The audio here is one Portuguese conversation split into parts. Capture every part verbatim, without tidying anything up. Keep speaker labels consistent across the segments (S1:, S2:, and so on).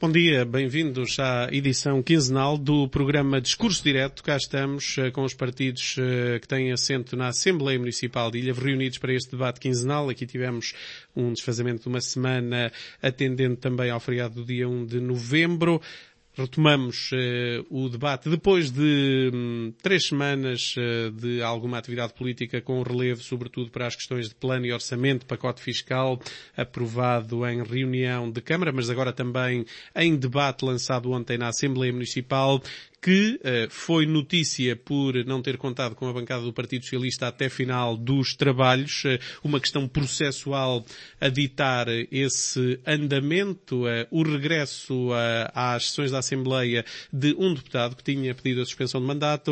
S1: Bom dia, bem-vindos à edição quinzenal do programa Discurso Direto. Cá estamos uh, com os partidos uh, que têm assento na Assembleia Municipal de Ilha, reunidos para este debate quinzenal. Aqui tivemos um desfazamento de uma semana, atendendo também ao feriado do dia um de novembro. Retomamos uh, o debate depois de um, três semanas uh, de alguma atividade política com relevo, sobretudo para as questões de plano e orçamento, pacote fiscal aprovado em reunião de Câmara, mas agora também em debate lançado ontem na Assembleia Municipal, que uh, foi notícia por não ter contado com a bancada do Partido Socialista até final dos trabalhos, uh, uma questão processual a ditar esse andamento, uh, o regresso uh, às sessões da Assembleia de um deputado que tinha pedido a suspensão de mandato.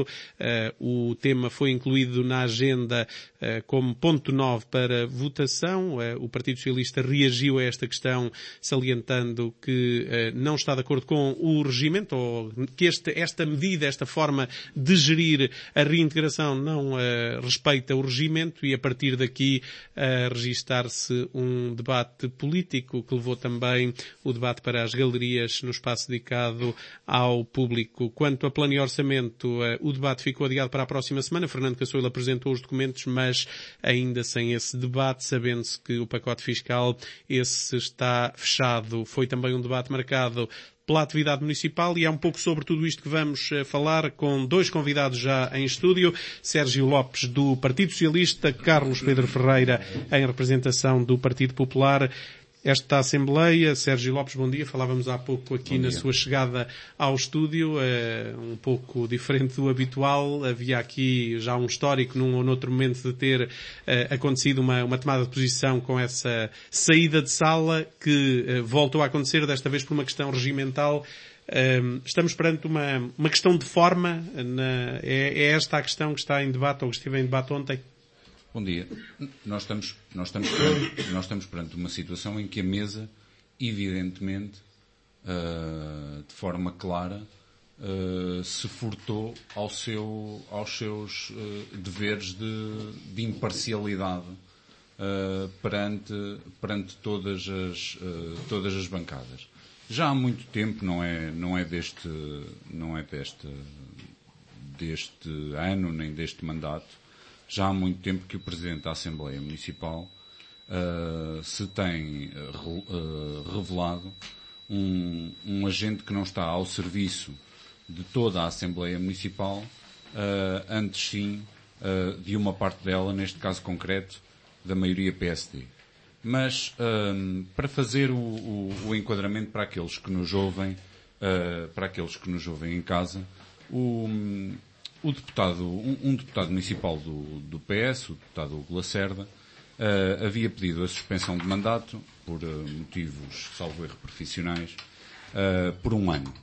S1: Uh, o tema foi incluído na agenda uh, como ponto nove para votação. Uh, o Partido Socialista reagiu a esta questão salientando que uh, não está de acordo com o regimento, ou que este, esta medida, esta forma de gerir a reintegração não uh, respeita o regimento, e a partir daqui uh, registar-se um debate político que levou também o debate para as galerias no espaço dedicado ao público. Quanto a plano e orçamento, uh, o debate ficou adiado para a próxima semana. Fernando Cassoilo apresentou os documentos, mas ainda sem esse debate, sabendo-se que o pacote fiscal, esse está fechado. Foi também um debate marcado pela atividade municipal, e é um pouco sobre tudo isto que vamos uh, falar com dois convidados já em estúdio. Sérgio Lopes, do Partido Socialista, Carlos Pedro Ferreira, em representação do Partido Popular. Esta Assembleia, Sérgio Lopes, bom dia. Falávamos há pouco aqui na sua chegada ao estúdio, uh, um pouco diferente do habitual. Havia aqui já um histórico num ou noutro momento de ter uh, acontecido uma, uma tomada de posição com essa saída de sala que uh, voltou a acontecer, desta vez por uma questão regimental. Uh, estamos perante uma, uma questão de forma. Na, é, é esta a questão que está em debate, ou que esteve em debate ontem?
S2: Bom dia. Nós estamos, nós, estamos perante, nós estamos perante uma situação em que a mesa, evidentemente, uh, de forma clara, uh, se furtou ao seu, aos seus uh, deveres de, de imparcialidade uh, perante, perante todas as, uh, todas as bancadas. Já há muito tempo, não é, não é deste, não é deste, deste ano nem deste mandato, já há muito tempo que o Presidente da Assembleia Municipal uh, se tem uh, revelado um, um agente que não está ao serviço de toda a Assembleia Municipal, uh, antes sim uh, de uma parte dela, neste caso concreto, da maioria P S D. Mas, uh, para fazer o, o, o enquadramento para aqueles que nos ouvem, uh, para aqueles que nos ouvem em casa, o... O deputado, um, um deputado municipal do, do P S, o deputado Hugo Lacerda, uh, havia pedido a suspensão de mandato por uh, motivos, salvo erro, profissionais, uh, por um ano.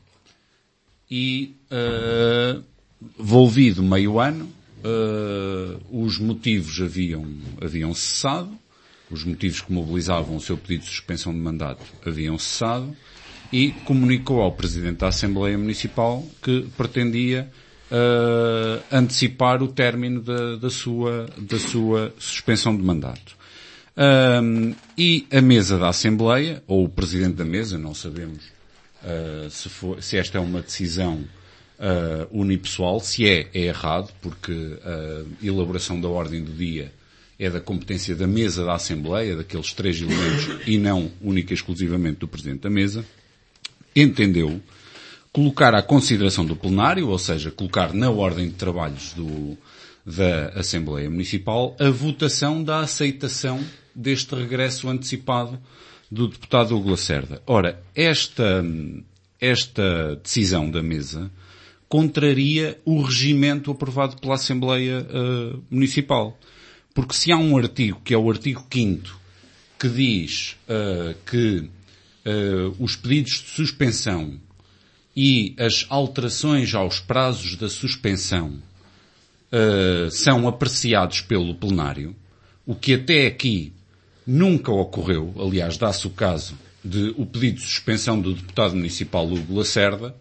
S2: E, uh, volvido meio ano, uh, os motivos haviam, haviam cessado, os motivos que mobilizavam o seu pedido de suspensão de mandato haviam cessado, e comunicou ao Presidente da Assembleia Municipal que pretendia Uh, antecipar o término da, da, sua, da sua suspensão de mandato. Um, e a mesa da Assembleia, ou o Presidente da mesa, não sabemos uh, se, for, se esta é uma decisão uh, unipessoal, se é, é errado, porque a elaboração da ordem do dia é da competência da mesa da Assembleia, daqueles três elementos, e não única e exclusivamente do Presidente da mesa. Entendeu colocar à consideração do plenário, ou seja, colocar na ordem de trabalhos do, da Assembleia Municipal, a votação da aceitação deste regresso antecipado do deputado Hugo Lacerda. Ora, esta, esta decisão da mesa contraria o regimento aprovado pela Assembleia uh, Municipal. Porque se há um artigo, que é o artigo quinto, que diz uh, que uh, os pedidos de suspensão e as alterações aos prazos da suspensão uh, são apreciados pelo plenário, o que até aqui nunca ocorreu. Aliás, dá-se o caso de o pedido de suspensão do deputado municipal Hugo Lacerda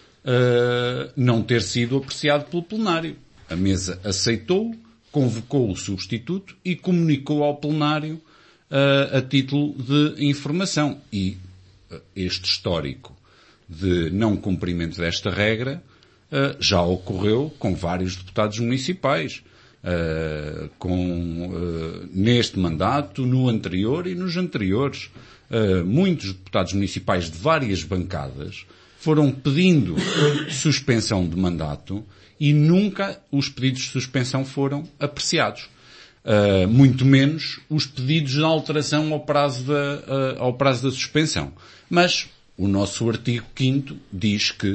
S2: uh, não ter sido apreciado pelo plenário. A mesa aceitou, convocou o substituto e comunicou ao plenário uh, a título de informação. E uh, este histórico de não cumprimento desta regra uh, já ocorreu com vários deputados municipais, uh, com, uh, neste mandato, no anterior e nos anteriores. Uh, muitos deputados municipais de várias bancadas foram pedindo suspensão de mandato e nunca os pedidos de suspensão foram apreciados. Uh, muito menos os pedidos de alteração ao prazo da, uh, ao prazo da suspensão. Mas o nosso artigo quinto diz que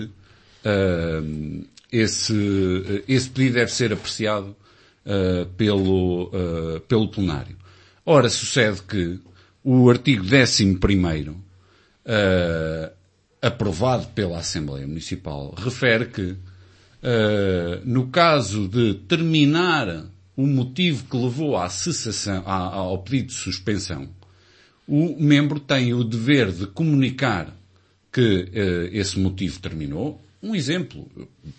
S2: uh, esse, esse pedido deve ser apreciado uh, pelo, uh, pelo plenário. Ora, sucede que o artigo décimo primeiro, uh, aprovado pela Assembleia Municipal, refere que, uh, no caso de terminar o motivo que levou à cessação, ao pedido de suspensão, o membro tem o dever de comunicar que uh, esse motivo terminou. Um exemplo,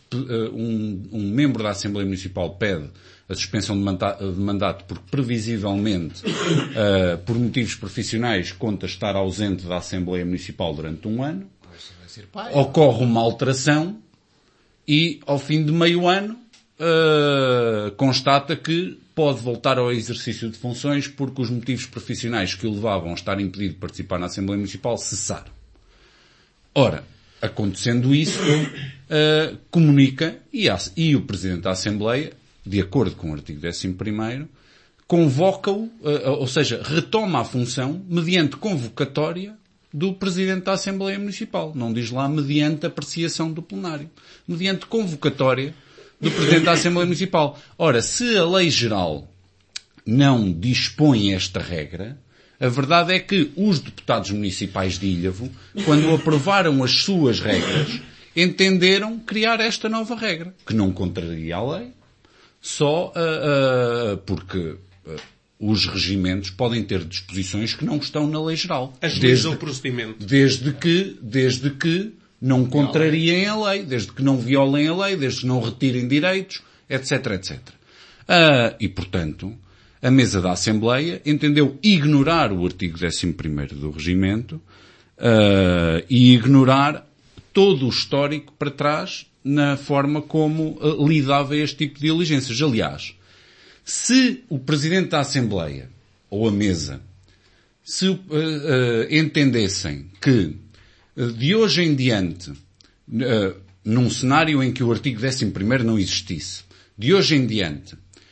S2: um, um membro da Assembleia Municipal pede a suspensão de mandato, de mandato porque previsivelmente, uh, por motivos profissionais, conta estar ausente da Assembleia Municipal durante um ano. Ocorre uma alteração e, ao fim de meio ano, Uh, constata que pode voltar ao exercício de funções porque os motivos profissionais que o levavam a estar impedido de participar na Assembleia Municipal cessaram. Ora, acontecendo isso, uh, comunica e, a, e o Presidente da Assembleia, de acordo com o artigo décimo primeiro, convoca-o, uh, ou seja, retoma a função mediante convocatória do Presidente da Assembleia Municipal. Não diz lá mediante apreciação do plenário. Mediante convocatória do Presidente da Assembleia Municipal. Ora, se a lei geral não dispõe esta regra, a verdade é que os deputados municipais de Ilhavo, quando aprovaram as suas regras, entenderam criar esta nova regra, que não contraria a lei, só uh, uh, porque uh, os regimentos podem ter disposições que não estão na lei geral.
S1: Agiliza o procedimento.
S2: Desde que, desde que não contrariem a lei, desde que não violem a lei, desde que não retirem direitos, etc, etcétera. Ah, e, portanto, a mesa da Assembleia entendeu ignorar o artigo décimo primeiro do regimento ah, e ignorar todo o histórico para trás na forma como ah, lidava este tipo de diligências. Aliás, se o Presidente da Assembleia, ou a mesa, se ah, ah, entendessem que de hoje em diante, uh, num cenário em que o artigo décimo primeiro não existisse, de hoje em diante,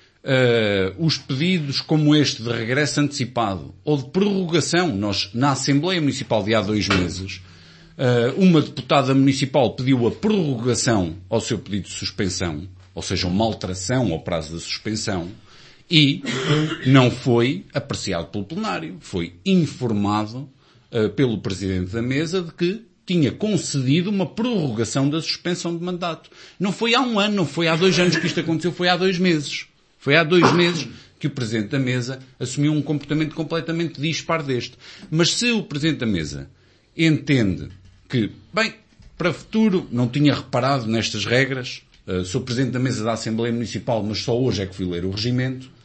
S2: uh, os pedidos como este de regresso antecipado ou de prorrogação, nós, na Assembleia Municipal de há dois meses, uh, uma deputada municipal pediu a prorrogação ao seu pedido de suspensão, ou seja, uma alteração ao prazo da suspensão, e não foi apreciado pelo plenário, foi informado pelo Presidente da Mesa de que tinha concedido uma prorrogação da suspensão de mandato. Não foi há um ano, não foi há dois anos que isto aconteceu, foi há dois meses. Foi há dois meses que o Presidente da Mesa assumiu um comportamento completamente dispar deste. Mas se o Presidente da Mesa entende que, bem, para o futuro não tinha reparado nestas regras, uh, sou Presidente da Mesa da Assembleia Municipal, mas só hoje é que fui ler o regimento,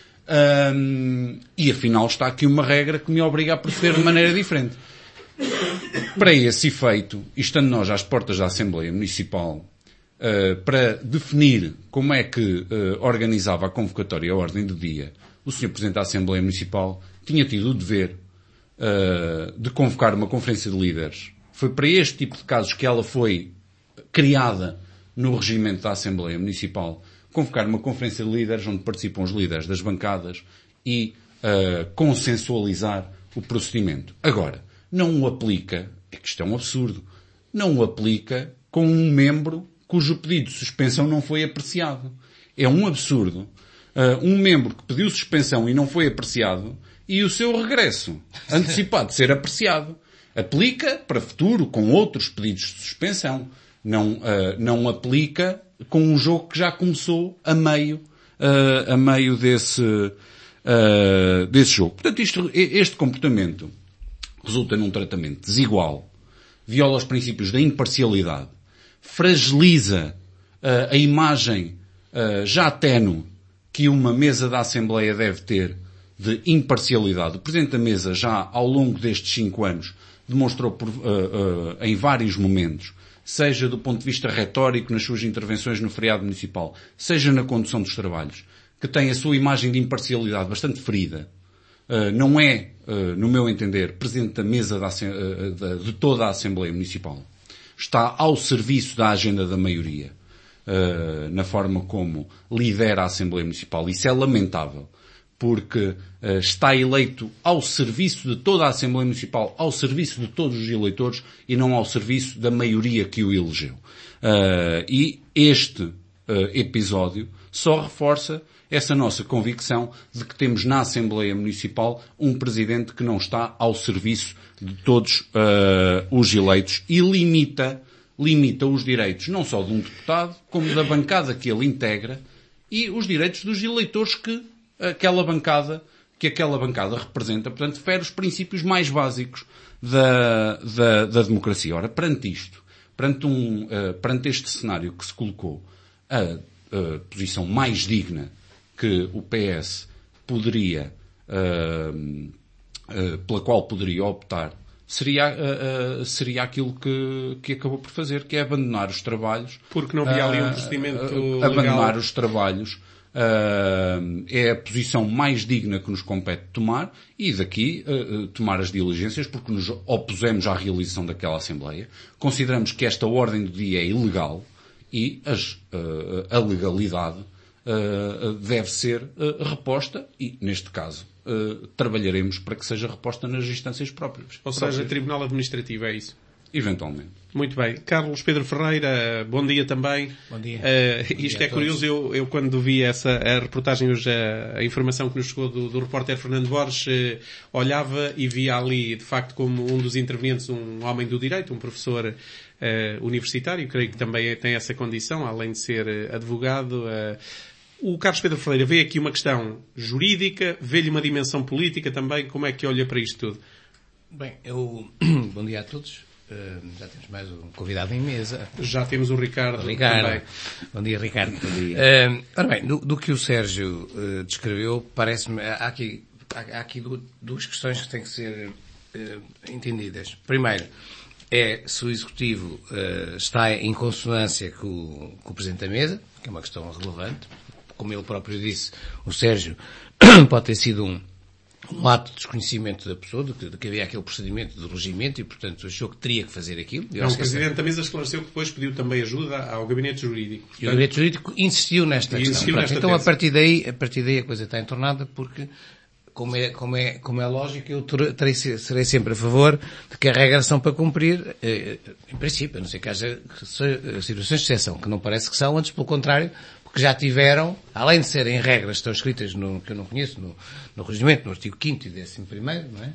S2: Um, e afinal está aqui uma regra que me obriga a proceder de maneira diferente. Para esse efeito, e estando nós às portas da Assembleia Municipal, uh, para definir como é que uh, organizava a convocatória e a ordem do dia, o senhor Presidente da Assembleia Municipal tinha tido o dever uh, de convocar uma conferência de líderes. Foi para este tipo de casos que ela foi criada no regimento da Assembleia Municipal, convocar uma conferência de líderes onde participam os líderes das bancadas e uh, consensualizar o procedimento. Agora, não o aplica, é que isto é um absurdo, não o aplica com um membro cujo pedido de suspensão não foi apreciado. É um absurdo. Uh, um membro que pediu suspensão e não foi apreciado e o seu regresso antecipado ser apreciado. Aplica para futuro com outros pedidos de suspensão. Não, uh, não aplica com um jogo que já começou a meio, uh, a meio desse, uh, desse jogo. Portanto, isto, este comportamento resulta num tratamento desigual, viola os princípios da imparcialidade, fragiliza uh, a imagem uh, já ténue que uma mesa da Assembleia deve ter de imparcialidade. O Presidente da Mesa já, ao longo destes cinco anos, demonstrou por, uh, uh, em vários momentos, seja do ponto de vista retórico nas suas intervenções no feriado municipal, seja na condução dos trabalhos, que tem a sua imagem de imparcialidade bastante ferida, uh, não é, uh, no meu entender, presidente da mesa da, uh, de toda a Assembleia Municipal. Está ao serviço da agenda da maioria, uh, na forma como lidera a Assembleia Municipal. Isso é lamentável, porque uh, está eleito ao serviço de toda a Assembleia Municipal, ao serviço de todos os eleitores e não ao serviço da maioria que o elegeu. Uh, e este uh, episódio só reforça essa nossa convicção de que temos na Assembleia Municipal um Presidente que não está ao serviço de todos uh, os eleitos e limita, limita os direitos não só de um deputado, como da bancada que ele integra e os direitos dos eleitores que aquela bancada, que aquela bancada representa. Portanto, fere os princípios mais básicos da, da, da democracia. Ora, perante isto, perante, um, uh, perante este cenário que se colocou, a, a posição mais digna que o P S poderia, uh, uh, pela qual poderia optar, seria, uh, uh, seria aquilo que, que acabou por fazer, que é abandonar os trabalhos.
S1: Porque não havia ali um procedimento
S2: uh, uh,
S1: legal.
S2: Abandonar os trabalhos. Uh, é a posição mais digna que nos compete tomar e daqui uh, tomar as diligências, porque nos opusemos à realização daquela Assembleia. Consideramos que esta ordem do dia é ilegal e as, uh, a legalidade uh, deve ser uh, reposta e, neste caso, uh, trabalharemos para que seja reposta nas instâncias próprias.
S1: Ou seja, próprias. Tribunal Administrativo, é isso?
S2: Eventualmente.
S1: Muito bem. Carlos Pedro Ferreira, bom dia também.
S3: Bom dia.
S1: Uh,
S3: bom
S1: isto
S3: dia
S1: é curioso, eu, eu quando vi essa a reportagem hoje, a, a informação que nos chegou do, do repórter Fernando Borges, uh, olhava e via ali, de facto, como um dos intervenientes, um homem do direito, um professor uh, universitário, creio que também tem essa condição, além de ser uh, advogado. Uh, o Carlos Pedro Ferreira vê aqui uma questão jurídica, vê-lhe uma dimensão política também. Como é que olha para isto tudo?
S3: Bem, eu... bom dia a todos. Uh, já temos mais um convidado em mesa.
S1: Já temos o Ricardo,
S3: o Ricardo.
S1: também.
S3: Bom dia, Ricardo.
S2: Bom dia.
S3: Uh, ora bem, do, do que o Sérgio uh, descreveu, parece-me, há aqui, há, há aqui duas questões que têm que ser uh, entendidas. Primeiro, é se o Executivo uh, está em consonância com o, com o Presidente da Mesa, que é uma questão relevante. Como ele próprio disse, o Sérgio pode ter sido um um ato de desconhecimento da pessoa, de que, de que havia aquele procedimento de regimento e, portanto, achou que teria que fazer aquilo.
S1: Não, o Presidente essa... da Mesa esclareceu que depois pediu também ajuda ao Gabinete Jurídico. Portanto...
S3: E o Gabinete Jurídico insistiu nesta questão.
S1: Insistiu nesta
S3: então, a partir, daí, a partir daí a coisa está entornada porque, como é, como é, como é lógico, eu terei, serei sempre a favor de que a regra são para cumprir, eh, em princípio, a não ser que haja situações de exceção, que não parece que são, antes pelo contrário, que já tiveram, além de serem regras que estão escritas no, que eu não conheço, no, no regimento, no artigo quinto e décimo primeiro, não é?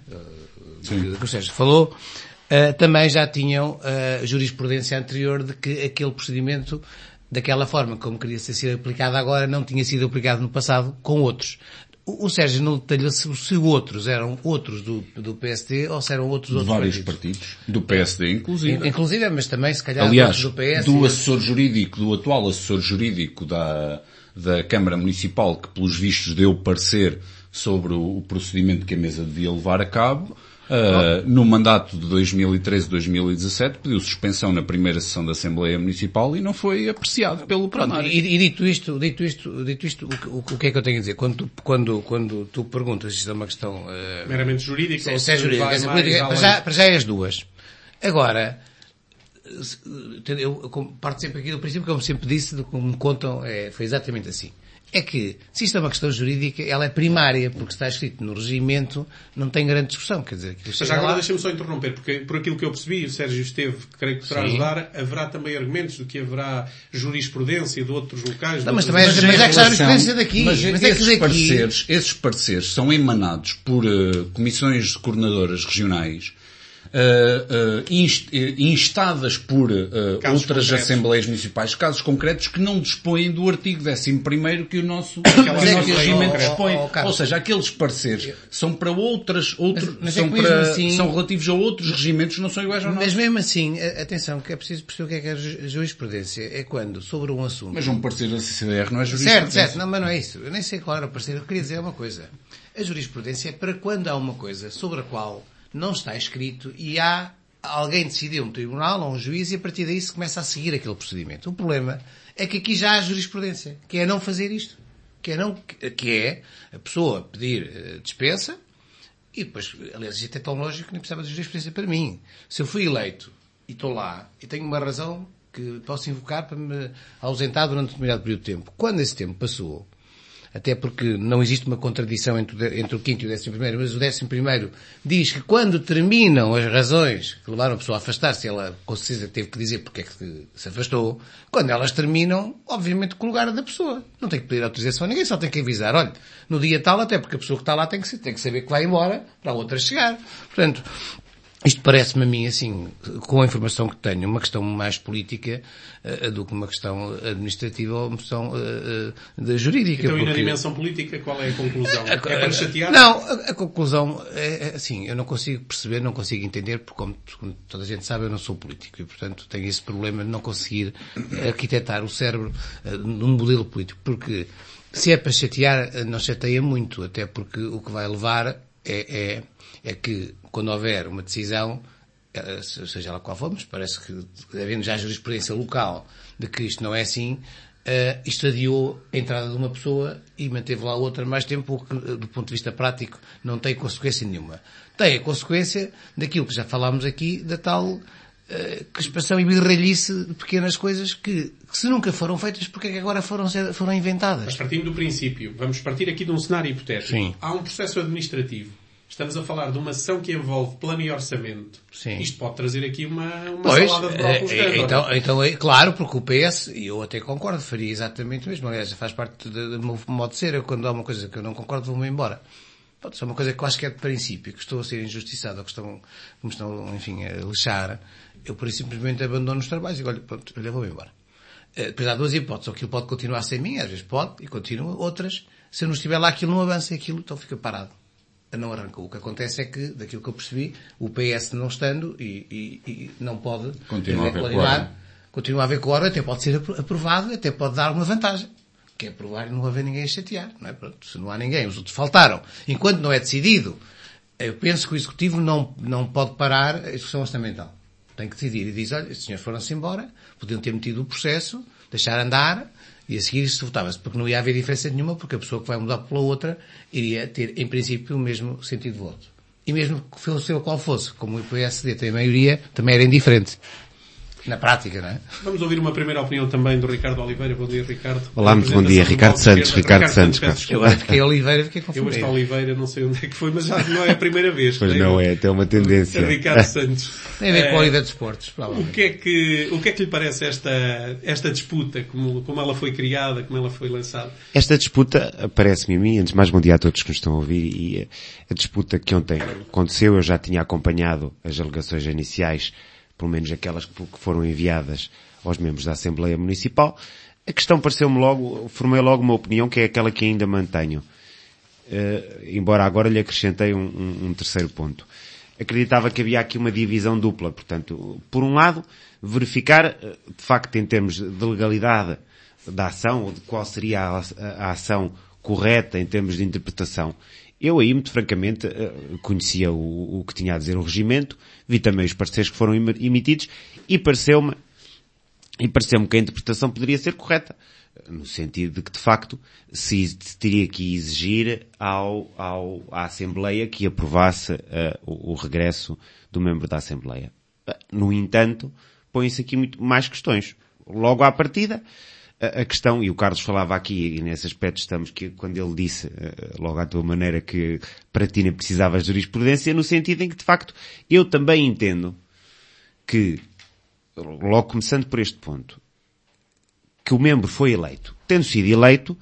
S3: Uh, que o Sérgio falou, uh, também já tinham uh, jurisprudência anterior de que aquele procedimento, daquela forma como queria ser aplicado agora, não tinha sido aplicado no passado com outros. O, o Sérgio não detalhou se, se outros eram outros do, do P S D ou se eram outros outros
S2: vários partidos. partidos. Do P S D, inclusive.
S3: Inclusive, mas também, se calhar,
S2: aliás,
S3: do P S.
S2: do assessor jurídico, do atual assessor jurídico da, da Câmara Municipal, que pelos vistos deu parecer sobre o, o procedimento que a mesa devia levar a cabo, Uh, no mandato de dois mil e treze a dois mil e dezassete pediu suspensão na primeira sessão da Assembleia Municipal e não foi apreciado pelo plenário.
S3: E, e dito isto, dito isto, dito isto, o, o, o que é que eu tenho a dizer? Quando tu, quando, quando tu perguntas, isto é uma questão uh,
S1: meramente jurídica,
S3: se, se é jurídica, se política, para, já, para já é as duas. Agora, eu, eu parto sempre aqui do princípio, como sempre disse, de como me contam, é, foi exatamente assim. É que, se isto é uma questão jurídica, ela é primária, porque está escrito no regimento, não tem grande discussão, quer dizer...
S1: Mas já agora deixa-me só interromper, porque por aquilo que eu percebi, o Sérgio esteve, creio que poderá ajudar, haverá também argumentos de que haverá jurisprudência de outros locais...
S3: Não, mas também mas, mas é que está a jurisprudência daqui.
S2: Mas,
S3: mas
S2: é
S3: esses,
S2: que daqui...
S3: pareceres,
S2: esses pareceres são emanados por uh, comissões coordenadoras regionais, Uh, uh, inst, uh, instadas por uh, outras concretos. Assembleias Municipais, casos concretos que não dispõem do artigo décimo primeiro que o nosso, que o nosso regimento dispõe. Oh, oh, ou seja, aqueles pareceres são para outras, outros, mas, mas são, é para, assim, são relativos a outros regimentos que não são iguais ao nosso.
S3: Mas mesmo assim, atenção, que é preciso perceber o que é que é jurisprudência. É quando, sobre um assunto...
S2: Mas um parecer da C C D R não é jurisprudência.
S3: Certo, certo, não, mas não é isso. Eu nem sei qual era o parecer. Eu queria dizer uma coisa. A jurisprudência é para quando há uma coisa sobre a qual não está escrito e há alguém decidiu um tribunal ou um juiz e a partir daí se começa a seguir aquele procedimento. O problema é que aqui já há jurisprudência, que é não fazer isto. Que é, não, que é a pessoa pedir uh, dispensa e depois, aliás, isto é tão lógico que nem precisava de jurisprudência para mim. Se eu fui eleito e estou lá e tenho uma razão que posso invocar para me ausentar durante um determinado período de tempo. Quando esse tempo passou, até porque não existe uma contradição entre o, entre o quinto e o décimo primeiro, mas o décimo primeiro diz que quando terminam as razões que levaram a pessoa a afastar-se, ela com certeza teve que dizer porque é que se afastou, quando elas terminam, obviamente com o lugar da pessoa. Não tem que pedir autorização a ninguém, só tem que avisar. Olha, no dia tal, até porque a pessoa que está lá tem que, tem que saber que vai embora para a outra chegar. Portanto, isto parece-me a mim, assim, com a informação que tenho, uma questão mais política uh, do que uma questão administrativa ou uma questão uh, uh, jurídica.
S1: Então,
S3: porque...
S1: e na dimensão política, qual é a conclusão?
S3: A, a,
S1: é para chatear?
S3: Não, a, a conclusão é, é assim, eu não consigo perceber, não consigo entender, porque como, como toda a gente sabe, eu não sou político e, portanto, tenho esse problema de não conseguir arquitetar o cérebro uh, num modelo político, porque se é para chatear, uh, não chateia muito, até porque o que vai levar é, é, é que quando houver uma decisão, seja lá qual for, mas parece que, havendo já jurisprudência local de que isto não é assim, uh, isto adiou a entrada de uma pessoa e manteve lá outra mais tempo, o que, do ponto de vista prático, não tem consequência nenhuma. Tem a consequência daquilo que já falámos aqui, da tal uh, crispação e birralhice de pequenas coisas que, que se nunca foram feitas, porque é que agora foram, foram inventadas?
S1: Mas partindo do princípio, vamos partir aqui de um cenário hipotético.
S3: Sim.
S1: Há um processo administrativo. Estamos a falar de uma ação que envolve plano e orçamento.
S3: Sim.
S1: Isto pode trazer aqui uma, uma
S3: pois,
S1: salada de brócolis.
S3: É, então, então é claro, porque o P S, e eu até concordo, faria exatamente o mesmo. Aliás, faz parte do meu modo de ser. Eu, quando há uma coisa que eu não concordo, vou-me embora. Pode ser uma coisa que eu acho que é de princípio, que estou a ser injustiçado, ou que estão, me estão, enfim, a lixar. Eu, por isso, simplesmente abandono os trabalhos e olha, pronto, olha, vou-me embora. Depois há duas hipóteses. Ou aquilo pode continuar sem mim, às vezes pode, e continua. Outras, se eu não estiver lá, aquilo não avança, e aquilo então fica parado. Não arrancou. O que acontece é que, daquilo que eu percebi, o P S não estando e, e, e não pode
S2: continua a haver quórum.
S3: Continua a haver quórum, até pode ser aprovado, até pode dar uma vantagem. Que é aprovar e não haver ninguém a chatear. Não é? Pronto, se não há ninguém, os outros faltaram. Enquanto não é decidido, eu penso que o Executivo não, não pode parar a execução orçamental. Tem que decidir e diz, olha, estes senhores foram-se embora, podiam ter metido o processo, deixar andar, e a seguir se votava-se, porque não ia haver diferença nenhuma, porque a pessoa que vai mudar pela outra iria ter, em princípio, o mesmo sentido de voto. E mesmo que fosse o qual fosse, como o P S D tem a maioria, também era indiferente. Na prática, não é?
S1: Vamos ouvir uma primeira opinião também do Ricardo Oliveira. Bom dia, Ricardo.
S4: Olá, muito bom dia. Ricardo Santos. Ricardo Santos.
S3: Eu acho que é Oliveira, fiquei confuso.
S1: Eu este Oliveira, não sei onde é que foi, mas já não é a primeira vez.
S4: Pois não é, tem uma tendência.
S1: Ricardo Santos.
S3: Tem a ver com a Oliveira de Esportes.
S1: O que é que, o que é que lhe parece esta, esta disputa, como, como ela foi criada, como ela foi lançada?
S4: Esta disputa, parece-me a mim, antes de mais bom dia a todos que nos estão a ouvir, e a disputa que ontem aconteceu, eu já tinha acompanhado as alegações iniciais, pelo menos aquelas que foram enviadas aos membros da Assembleia Municipal. A questão pareceu-me logo, formei logo uma opinião que é aquela que ainda mantenho. Uh, embora agora lhe acrescentei um, um, um terceiro ponto. Acreditava que havia aqui uma divisão dupla. Portanto, por um lado, verificar, de facto, em termos de legalidade da ação, ou de qual seria a, a ação correta em termos de interpretação. Eu aí, muito francamente, conhecia o, o que tinha a dizer o regimento, vi também os pareceres que foram emitidos e pareceu-me, e pareceu-me que a interpretação poderia ser correta, no sentido de que, de facto, se, se teria que exigir ao, ao, à Assembleia que aprovasse uh, o, o regresso do membro da Assembleia. No entanto, põem-se aqui muito mais questões. Logo à partida, a questão, e o Carlos falava aqui, e nesse aspecto estamos, que quando ele disse, logo à tua maneira, que para ti nem precisavas de jurisprudência, no sentido em que, de facto, eu também entendo que, logo começando por este ponto, que o membro foi eleito. Tendo sido eleito,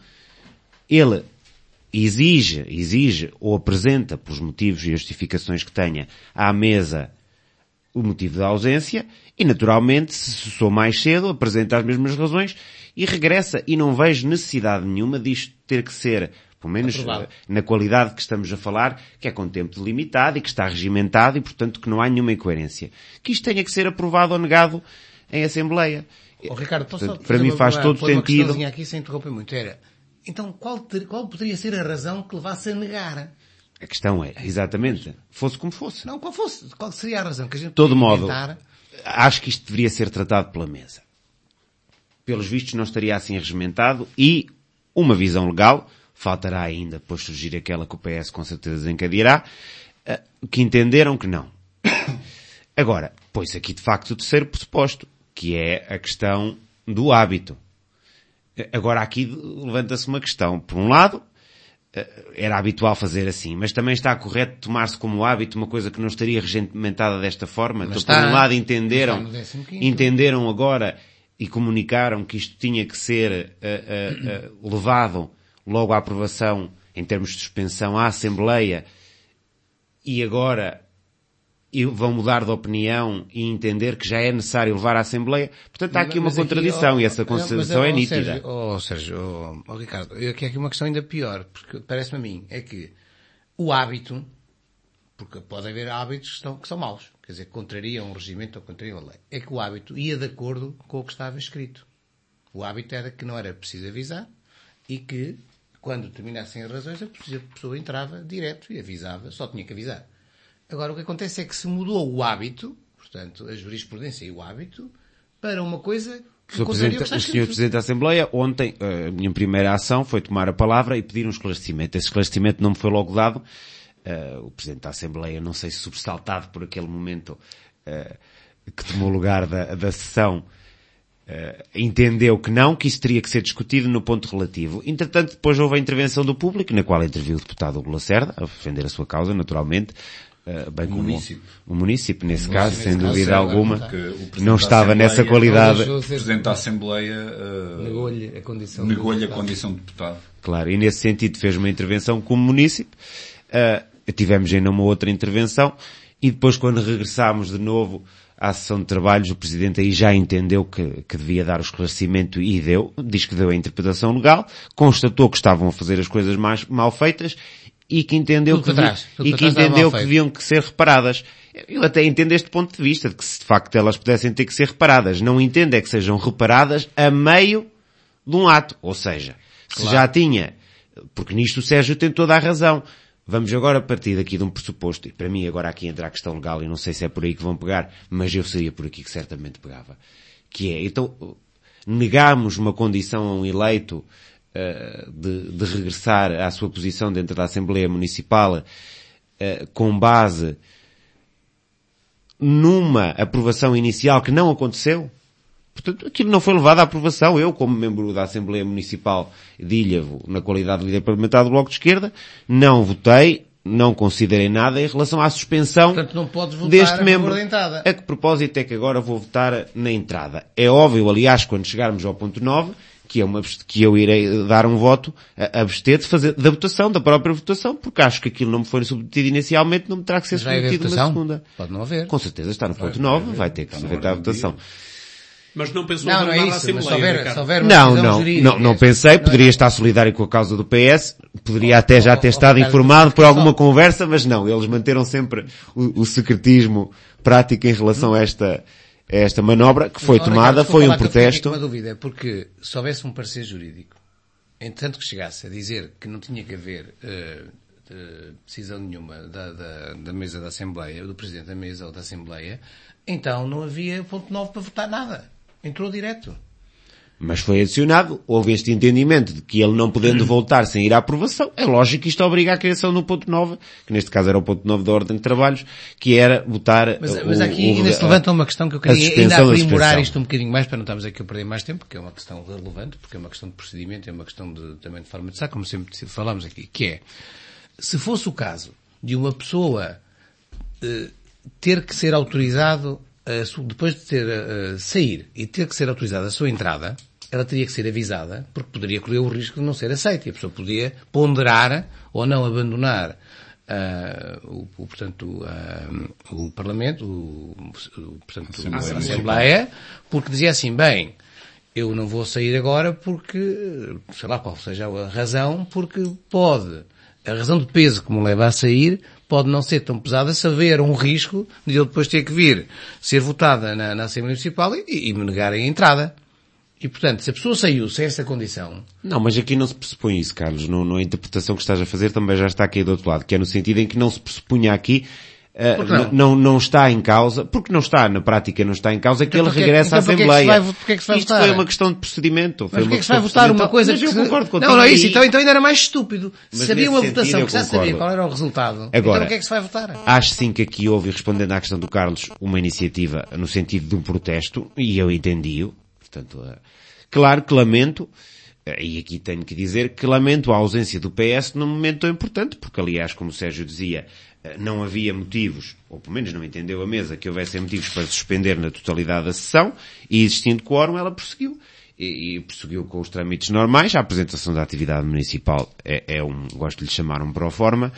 S4: ele exige, exige ou apresenta, pelos motivos e justificações que tenha, à mesa o motivo da ausência, e naturalmente, se sou mais cedo, apresenta as mesmas razões e regressa, e não vejo necessidade nenhuma disto ter que ser, pelo menos aprovado, na qualidade que estamos a falar, que é com tempo delimitado e que está regimentado e, portanto, que não há nenhuma incoerência. Que isto tenha que ser aprovado ou negado em Assembleia.
S3: Oh, Ricardo,
S4: portanto, para mim faz uma, todo
S3: uma
S4: sentido.
S3: Uma aqui sem interromper muito. Era, então, qual, ter, qual poderia ser a razão que levasse a negar?
S4: A questão é, exatamente, fosse como fosse.
S3: Não, qual fosse, qual seria a razão que a gente...
S4: De todo modo,
S3: inventar...
S4: acho que isto deveria ser tratado pela mesa. Pelos vistos não estaria assim regimentado e uma visão legal, faltará ainda depois surgir aquela que o P S com certeza desencadeará, que entenderam que não. Agora, põe-se aqui de facto o terceiro pressuposto, que é a questão do hábito. Agora aqui levanta-se uma questão. Por um lado, era habitual fazer assim, mas também está correto tomar-se como hábito uma coisa que não estaria regimentada desta forma. Mas então, está, por um lado, entenderam, entenderam agora e comunicaram que isto tinha que ser uh, uh, uh, levado logo à aprovação em termos de suspensão à Assembleia e agora vão mudar de opinião e entender que já é necessário levar à Assembleia. Portanto, há aqui uma mas contradição aqui, oh, e essa contradição é, é nítida.
S3: Ó Sérgio, oh, oh, Ricardo, aqui há aqui uma questão ainda pior, porque parece-me a mim, é que o hábito, porque pode haver hábitos que, estão, que são maus, quer dizer, que contrariam o regimento ou contrariam a lei, é que o hábito ia de acordo com o que estava escrito. O hábito era que não era preciso avisar e que, quando terminassem as razões, a pessoa entrava direto e avisava, só tinha que avisar. Agora, o que acontece é que se mudou o hábito, portanto, a jurisprudência e o hábito, para uma coisa que contraria o que está escrito.
S4: O senhor Presidente da Assembleia, ontem, a minha primeira ação foi tomar a palavra e pedir um esclarecimento. Esse esclarecimento não me foi logo dado. Uh, o Presidente da Assembleia, não sei se sobressaltado por aquele momento uh, que tomou lugar da, da sessão, uh, entendeu que não, que isso teria que ser discutido no ponto relativo. Entretanto, depois houve a intervenção do público, na qual interviu o deputado Hugo Lacerda, a defender a sua causa, naturalmente, Uh, bem como município. O município, nesse o caso, sem dúvida alguma, não estava nessa qualidade.
S2: O Presidente da Assembleia uh,
S3: negou-lhe a condição,
S2: negou-lhe a condição de deputado.
S4: Claro, e nesse sentido fez uma intervenção como município. Uh, tivemos ainda uma outra intervenção e depois, quando regressámos de novo à sessão de trabalhos, o Presidente aí já entendeu que, que devia dar o esclarecimento e deu, diz que deu a interpretação legal, constatou que estavam a fazer as coisas mais mal feitas e que entendeu que,
S3: trás,
S4: e que, entendeu que deviam que ser reparadas. Eu até entendo este ponto de vista, de que se de facto elas pudessem ter que ser reparadas. Não entendo é que sejam reparadas a meio de um ato. Ou seja, se claro. já tinha, porque nisto o Sérgio tem toda a razão. Vamos agora partir daqui de um pressuposto, e para mim agora aqui entra a questão legal, e não sei se é por aí que vão pegar, mas eu seria por aqui que certamente pegava. Que é, então, negamos uma condição a um eleito De, de regressar à sua posição dentro da Assembleia Municipal uh, com base numa aprovação inicial que não aconteceu. Portanto, aquilo não foi levado à aprovação. Eu, como membro da Assembleia Municipal de Ilhavo, na qualidade de líder parlamentar do Bloco de Esquerda, não votei, não considerei nada em relação à suspensão.
S3: Portanto, não podes votar
S4: deste
S3: a
S4: membro.
S3: Da entrada.
S4: A que propósito é que agora vou votar na entrada? É óbvio, aliás, quando chegarmos ao ponto nove, que, é uma, que eu irei dar um voto a abster de fazer, da votação, da própria votação, porque acho que aquilo não me foi submetido inicialmente, não me terá que ser submetido na segunda.
S3: Pode não haver.
S4: Com certeza está no ponto nove, vai ter que se submeter à votação.
S1: Mas não pensou
S3: não, não é isso, mas se houver, se houver uma
S4: não, não, não, não pensei, não poderia é. estar solidário com a causa do P S, poderia oh, até já ter oh, estado oh, informado por alguma conversa, mas não, eles manteram sempre o, o secretismo prático em relação a esta, a esta manobra que foi tomada, foi um protesto.
S3: Uma dúvida, porque se houvesse um parecer jurídico, entretanto que chegasse a dizer que não tinha que haver uh, de decisão nenhuma da, da, da mesa da Assembleia, do Presidente da mesa ou da Assembleia, então não havia ponto nove para votar nada. Entrou direto.
S4: Mas foi adicionado, houve este entendimento de que ele não podendo voltar sem ir à aprovação, é lógico que isto obriga à criação do ponto nove, que neste caso era o ponto nove da Ordem de Trabalhos, que era votar
S3: mas,
S4: o,
S3: mas aqui
S4: o,
S3: ainda se levanta uma questão que eu queria ainda aprimorar isto um bocadinho mais, para não estarmos aqui a perder mais tempo, porque é uma questão relevante, porque é uma questão de procedimento, é uma questão de, também de forma de estar, como sempre falamos aqui, que é, se fosse o caso de uma pessoa uh, ter que ser autorizado depois de ter uh, sair e ter que ser autorizada a sua entrada, ela teria que ser avisada, porque poderia correr o risco de não ser aceita, e a pessoa podia ponderar ou não abandonar uh, o, o, portanto, uh, o Parlamento, o, o, portanto, a Assembleia, a Assembleia, porque dizia assim, bem, eu não vou sair agora porque, sei lá qual seja a razão, porque pode, a razão de peso que me leva a sair pode não ser tão pesada se haver um risco de ele depois ter que vir ser votada na, na Assembleia Municipal e, e me negarem a entrada. E, portanto, se a pessoa saiu sem essa condição...
S4: Não, mas aqui não se pressupõe isso, Carlos. No, na interpretação que estás a fazer também já está aqui do outro lado, que é no sentido em que não se pressupunha aqui, uh, não? não, não está em causa, porque não está, na prática não está em causa, que
S3: então,
S4: ele regressa
S3: então,
S4: à Assembleia.
S3: Porquê é que se vai
S4: Isto
S3: votar?
S4: foi uma questão de procedimento. Foi
S3: mas porquê é que se vai
S4: questão
S3: votar uma coisa
S4: mas
S3: que...
S4: eu concordo contigo.
S3: Não, não é isso.
S4: E...
S3: Então, então ainda era mais estúpido.
S4: Mas
S3: Se havia uma
S4: sentido,
S3: votação que já
S4: concordo.
S3: sabia qual era o resultado,
S4: Agora,
S3: então o que é que se vai votar?
S4: Acho sim que aqui houve, respondendo à questão do Carlos, uma iniciativa no sentido de um protesto, e eu entendi-o. Portanto, uh, claro que lamento, e aqui tenho que dizer que lamento a ausência do P S num momento tão importante, porque aliás, como o Sérgio dizia, não havia motivos, ou pelo menos não entendeu a mesa, que houvessem motivos para suspender na totalidade a sessão, e existindo quórum, ela prosseguiu. E, e prosseguiu com os trâmites normais. A apresentação da atividade municipal é, é um, gosto de lhe chamar um proforma,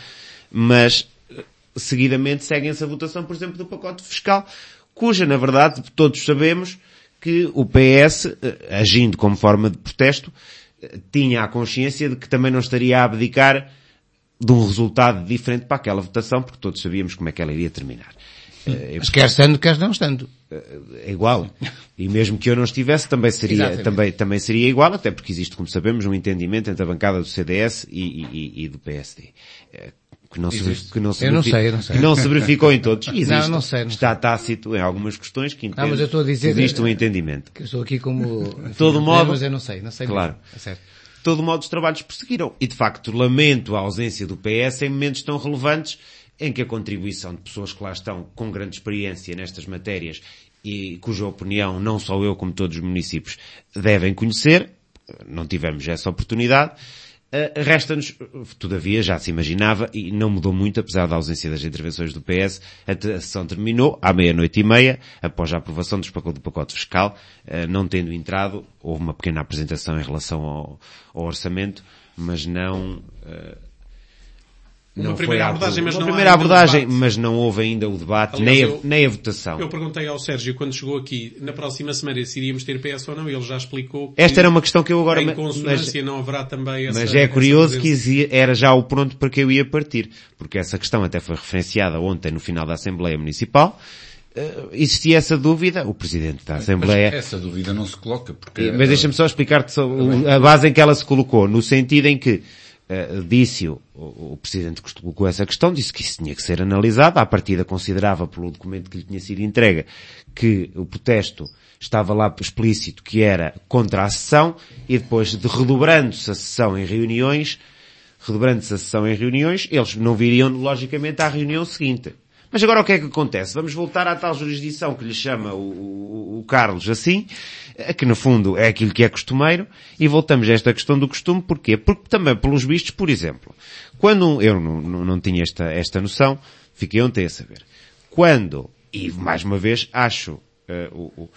S4: mas seguidamente seguem-se a votação, por exemplo, do pacote fiscal, cuja, na verdade, todos sabemos que o P S, agindo como forma de protesto, tinha a consciência de que também não estaria a abdicar de um resultado diferente para aquela votação, porque todos sabíamos como é que ela iria terminar.
S3: Mas quer estando, quer não estando.
S4: É igual. E mesmo que eu não estivesse, também seria, também, também seria igual, até porque existe, como sabemos, um entendimento entre a bancada do C D S e, e, e do P S D. Que não se, que não se
S3: eu não sei, eu não sei.
S4: Que não se verificou em todos. Existe,
S3: não, não sei, não
S4: está tácito em algumas questões que entende,
S3: não, mas eu estou a dizer,
S4: existe um entendimento.
S3: Que eu estou aqui como...
S4: De todo modo...
S3: Mas eu não sei, não sei
S4: claro.
S3: Mesmo. É certo.
S4: De todo modo, os trabalhos prosseguiram. E, de facto, lamento a ausência do P S em momentos tão relevantes em que a contribuição de pessoas que lá estão com grande experiência nestas matérias e cuja opinião não só eu como todos os municípios devem conhecer, não tivemos essa oportunidade. Uh, resta-nos, todavia, já se imaginava, e não mudou muito, apesar da ausência das intervenções do P S, a, a sessão terminou à meia-noite e meia, após a aprovação do pacote, do pacote fiscal, uh, não tendo entrado, houve uma pequena apresentação em relação ao, ao orçamento, mas não... Uh,
S1: Uma
S4: não
S1: primeira
S4: foi
S1: abordagem, mas
S4: uma
S1: não
S4: primeira
S1: há ainda
S4: abordagem,
S1: o debate.
S4: mas não houve ainda o debate,
S1: Aliás,
S4: nem, a,
S1: eu,
S4: nem a votação.
S1: Eu perguntei ao Sérgio quando chegou aqui, na próxima semana, se iríamos ter P S ou não, e ele já explicou que
S4: esta era uma questão que eu agora...
S1: em consonância
S4: mas,
S1: não haverá também essa...
S4: Mas é curioso que exia, era já o pronto para que eu ia partir, porque essa questão até foi referenciada ontem no final da Assembleia Municipal. Uh, existia essa dúvida, o Presidente da Assembleia...
S2: Mas essa dúvida não se coloca, porque...
S4: Mas deixa-me só explicar-te só a base em que ela se colocou, no sentido em que Uh, disse o, o, o Presidente que colocou essa questão, disse que isso tinha que ser analisado, à partida considerava pelo documento que lhe tinha sido entregue que o protesto estava lá explícito que era contra a sessão, e depois de redobrando-se a sessão em reuniões, redobrando-se a sessão em reuniões, eles não viriam logicamente à reunião seguinte. Mas agora o que é que acontece? Vamos voltar à tal jurisdição que lhe chama o, o, o Carlos assim, que no fundo é aquilo que é costumeiro, e voltamos a esta questão do costume, porquê? Porque também, pelos vistos, por exemplo, quando, eu não, não, não tinha esta, esta noção, fiquei ontem a saber, quando, e mais uma vez, acho uh, o, o,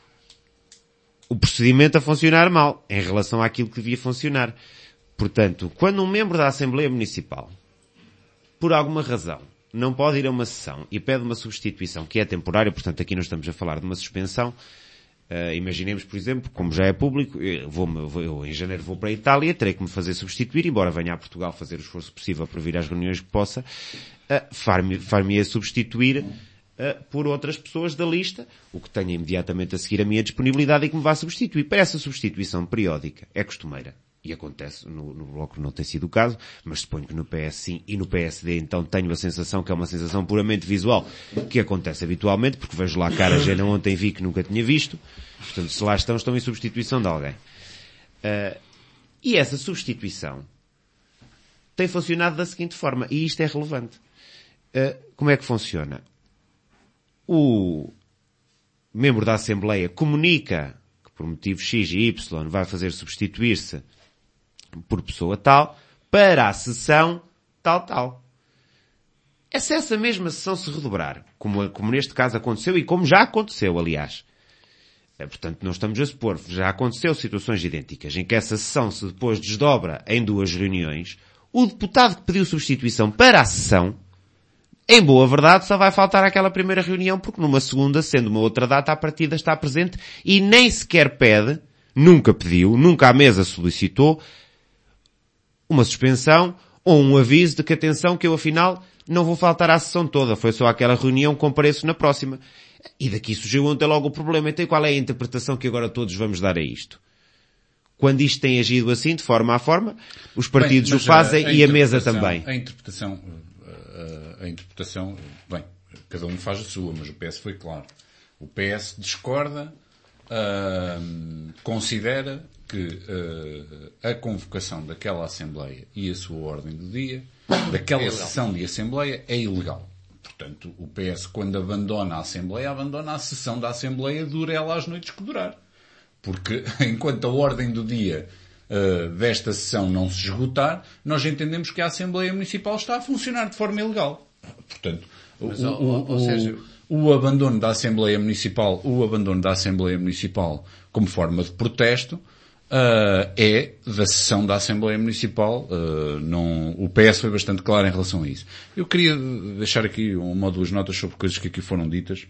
S4: o procedimento a funcionar mal, em relação àquilo que devia funcionar. Portanto, quando um membro da Assembleia Municipal, por alguma razão, não pode ir a uma sessão e pede uma substituição que é temporária, portanto aqui não estamos a falar de uma suspensão. Uh, imaginemos, por exemplo, como já é público, eu, vou, eu em janeiro vou para a Itália, terei que me fazer substituir, embora venha a Portugal fazer o esforço possível para vir às reuniões que possa, uh, far-me, far-me a substituir uh, por outras pessoas da lista, o que tenha imediatamente a seguir a minha disponibilidade e que me vá substituir. Para essa substituição periódica, é costumeira. E acontece, no, no Bloco não tem sido o caso, mas suponho que no P S sim, e no P S D então tenho a sensação que é uma sensação puramente visual, que acontece habitualmente, porque vejo lá caras, já não ontem vi que nunca tinha visto, portanto se lá estão, estão em substituição de alguém. Uh, e essa substituição tem funcionado da seguinte forma, e isto é relevante. Uh, como é que funciona? O membro da Assembleia comunica que por motivo X e Y vai fazer substituir-se por pessoa tal, para a sessão tal, tal. É se essa mesma sessão se redobrar, como, como neste caso aconteceu, e como já aconteceu, aliás. É, portanto, não estamos a supor, já aconteceu situações idênticas, em que essa sessão se depois desdobra em duas reuniões, o deputado que pediu substituição para a sessão, em boa verdade, só vai faltar aquela primeira reunião, porque numa segunda, sendo uma outra data, a partida está presente, e nem sequer pede, nunca pediu, nunca à mesa solicitou, uma suspensão ou um aviso de que, atenção, que eu afinal não vou faltar à sessão toda, foi só aquela reunião, compareço na próxima. E daqui surgiu ontem logo o problema. Então qual é a interpretação que agora todos vamos dar a isto? Quando isto tem agido assim, de forma a forma, os partidos bem, o fazem a, a e a mesa também.
S2: A interpretação, a, a interpretação, bem, cada um faz a sua, mas o P S foi claro. O P S discorda, uh, considera que uh, a convocação daquela Assembleia e a sua ordem do dia, daquela é sessão de Assembleia, é ilegal. Portanto, o P S, quando abandona a Assembleia, abandona a sessão da Assembleia, dura ela as noites que durar. Porque, enquanto a ordem do dia uh, desta sessão não se esgotar, nós entendemos que a Assembleia Municipal está a funcionar de forma ilegal. Portanto, Mas, o, o, ou seja... o, o abandono da Assembleia Municipal, o abandono da Assembleia Municipal como forma de protesto, uh, é da sessão da Assembleia Municipal. Uh, não, o P S foi bastante claro em relação a isso. Eu queria deixar aqui uma ou duas notas sobre coisas que aqui foram ditas.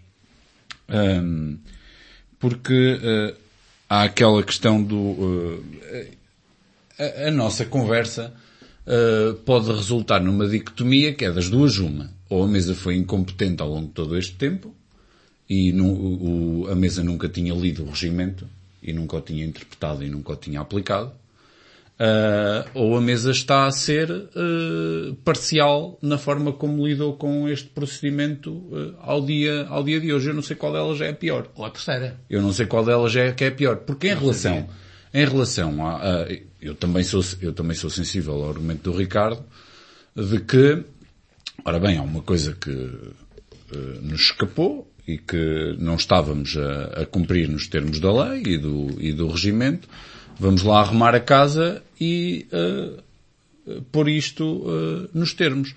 S2: Um, porque... Uh, há aquela questão do... Uh, a, a nossa conversa uh, pode resultar numa dicotomia que é das duas uma. Ou a mesa foi incompetente ao longo de todo este tempo e no, o, a mesa nunca tinha lido o regimento e nunca o tinha interpretado e nunca o tinha aplicado. Uh, ou a mesa está a ser uh, parcial na forma como lidou com este procedimento uh, ao, dia, ao dia de hoje. Eu não sei qual delas é a pior.
S3: Ou a terceira.
S2: Eu não sei qual delas é que é a pior. Porque em não relação, em relação a, a eu também sou, eu também sou sensível ao argumento do Ricardo de que, ora bem, há uma coisa que uh, nos escapou e que não estávamos a, a cumprir nos termos da lei e do, e do regimento. Vamos lá arrumar a casa e uh, pôr isto uh, nos termos.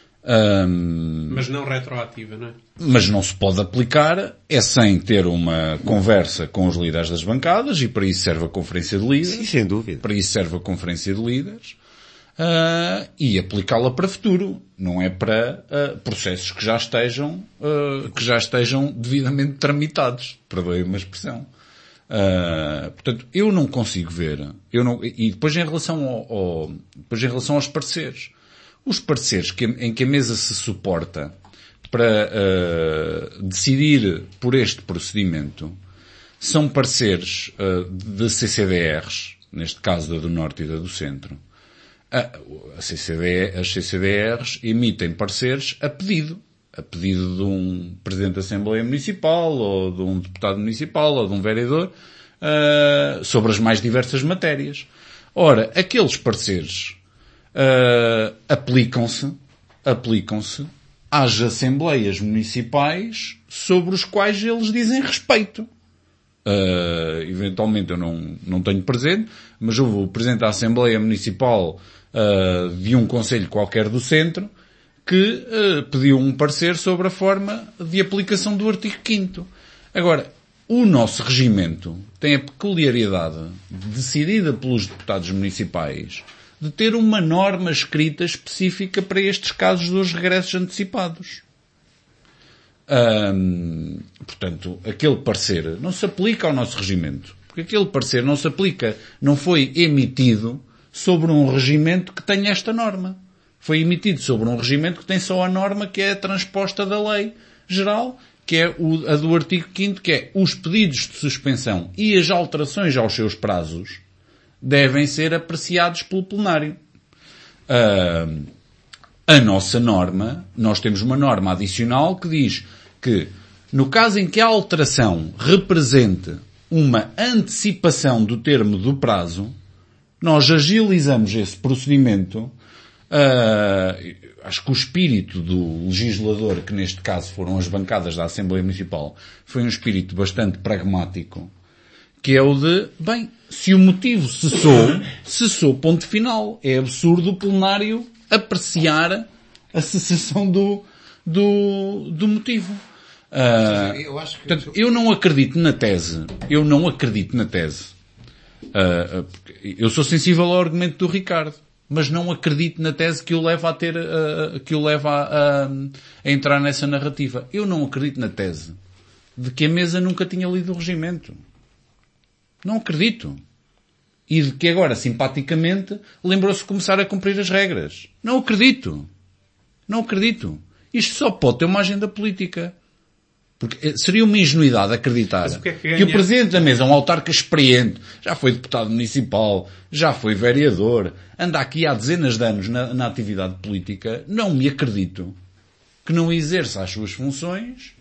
S2: Um,
S1: mas não retroativa, não é?
S2: Mas não se pode aplicar, é sem ter uma conversa com os líderes das bancadas, e para isso serve a conferência de líderes.
S4: Sim, sem dúvida.
S2: Para isso serve a conferência de líderes. Uh, e aplicá-la para futuro. Não é para uh, processos que já estejam, uh, que já estejam devidamente tramitados. Perdoe uma expressão. Uh, portanto, eu não consigo ver, eu não, e depois em relação ao, ao, depois em relação aos pareceres, os pareceres que, em que a mesa se suporta para uh, decidir por este procedimento são pareceres uh, de C C D Rs, neste caso da do Norte e da do Centro. Uh, a C C D, as C C D Rs emitem pareceres a pedido. a pedido de um Presidente da Assembleia Municipal, ou de um Deputado Municipal, ou de um Vereador, uh, sobre as mais diversas matérias. Ora, aqueles pareceres uh, aplicam-se, aplicam-se às Assembleias Municipais sobre os quais eles dizem respeito. Uh, eventualmente eu não, não tenho presente, mas houve o Presidente da Assembleia Municipal uh, de um Conselho qualquer do Centro, que uh, pediu um parecer sobre a forma de aplicação do artigo quinto. Agora, o nosso regimento tem a peculiaridade, decidida pelos deputados municipais, de ter uma norma escrita específica para estes casos dos regressos antecipados. Hum, portanto, aquele parecer não se aplica ao nosso regimento. Porque aquele parecer não se aplica, não foi emitido sobre um regimento que tenha esta norma. Foi emitido sobre um regimento que tem só a norma que é a transposta da lei geral, que é o, a do artigo quinto, que é os pedidos de suspensão e as alterações aos seus prazos devem ser apreciados pelo plenário. Uh, a nossa norma, nós temos uma norma adicional que diz que, no caso em que a alteração represente uma antecipação do termo do prazo, nós agilizamos esse procedimento. Uh, acho que o espírito do legislador, que neste caso foram as bancadas da Assembleia Municipal, foi um espírito bastante pragmático, que é o de, bem, se o motivo cessou, cessou, ponto final. É absurdo o plenário apreciar a cessação do, do, do motivo. Uh, eu, acho que portanto, eu não acredito na tese, eu não acredito na tese. Uh, eu sou sensível ao argumento do Ricardo, mas não acredito na tese que o leva a ter, uh, que o leva a, a, a entrar nessa narrativa. Eu não acredito na tese de que a mesa nunca tinha lido o regimento. Não acredito. E de que agora, simpaticamente, lembrou-se de começar a cumprir as regras. Não acredito. Não acredito. Isto só pode ter uma agenda política. Porque seria uma ingenuidade acreditar
S1: que, é que,
S2: que o Presidente da Mesa é um autarca experiente, já foi deputado municipal, já foi vereador, anda aqui há dezenas de anos na, na atividade política. Não me acredito que não exerça as suas funções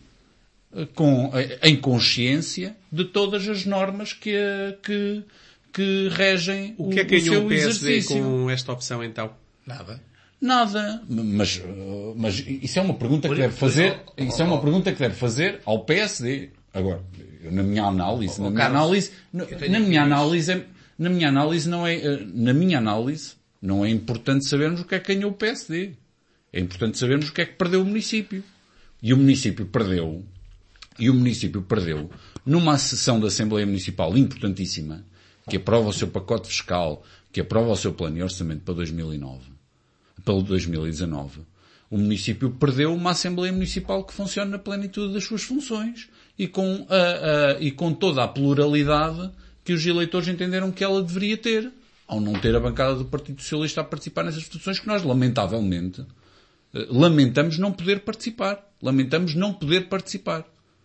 S2: com, em consciência de todas as normas que, que, que regem o,
S1: o que é que
S2: o
S1: ganhou
S2: seu
S1: o P S D
S2: exercício.
S1: com esta opção então?
S3: Nada.
S2: Nada. Mas, mas isso é uma pergunta que deve fazer, isso é uma pergunta que deve fazer ao P S D. Agora, eu, na minha análise, na minha análise, na minha análise, na minha análise não é, na minha análise, não é importante sabermos o que é que ganhou o P S D. É importante sabermos o que é que perdeu o município. E o município perdeu, e o município perdeu numa sessão da Assembleia Municipal importantíssima, que aprova o seu pacote fiscal, que aprova o seu plano de orçamento para dois mil e nove. Para dois mil e dezanove, o município perdeu uma Assembleia Municipal que funciona na plenitude das suas funções e com, a, a, e com toda a pluralidade que os eleitores entenderam que ela deveria ter, ao não ter a bancada do Partido Socialista a participar nessas votações que nós, lamentavelmente, lamentamos não poder participar. Lamentamos não poder participar.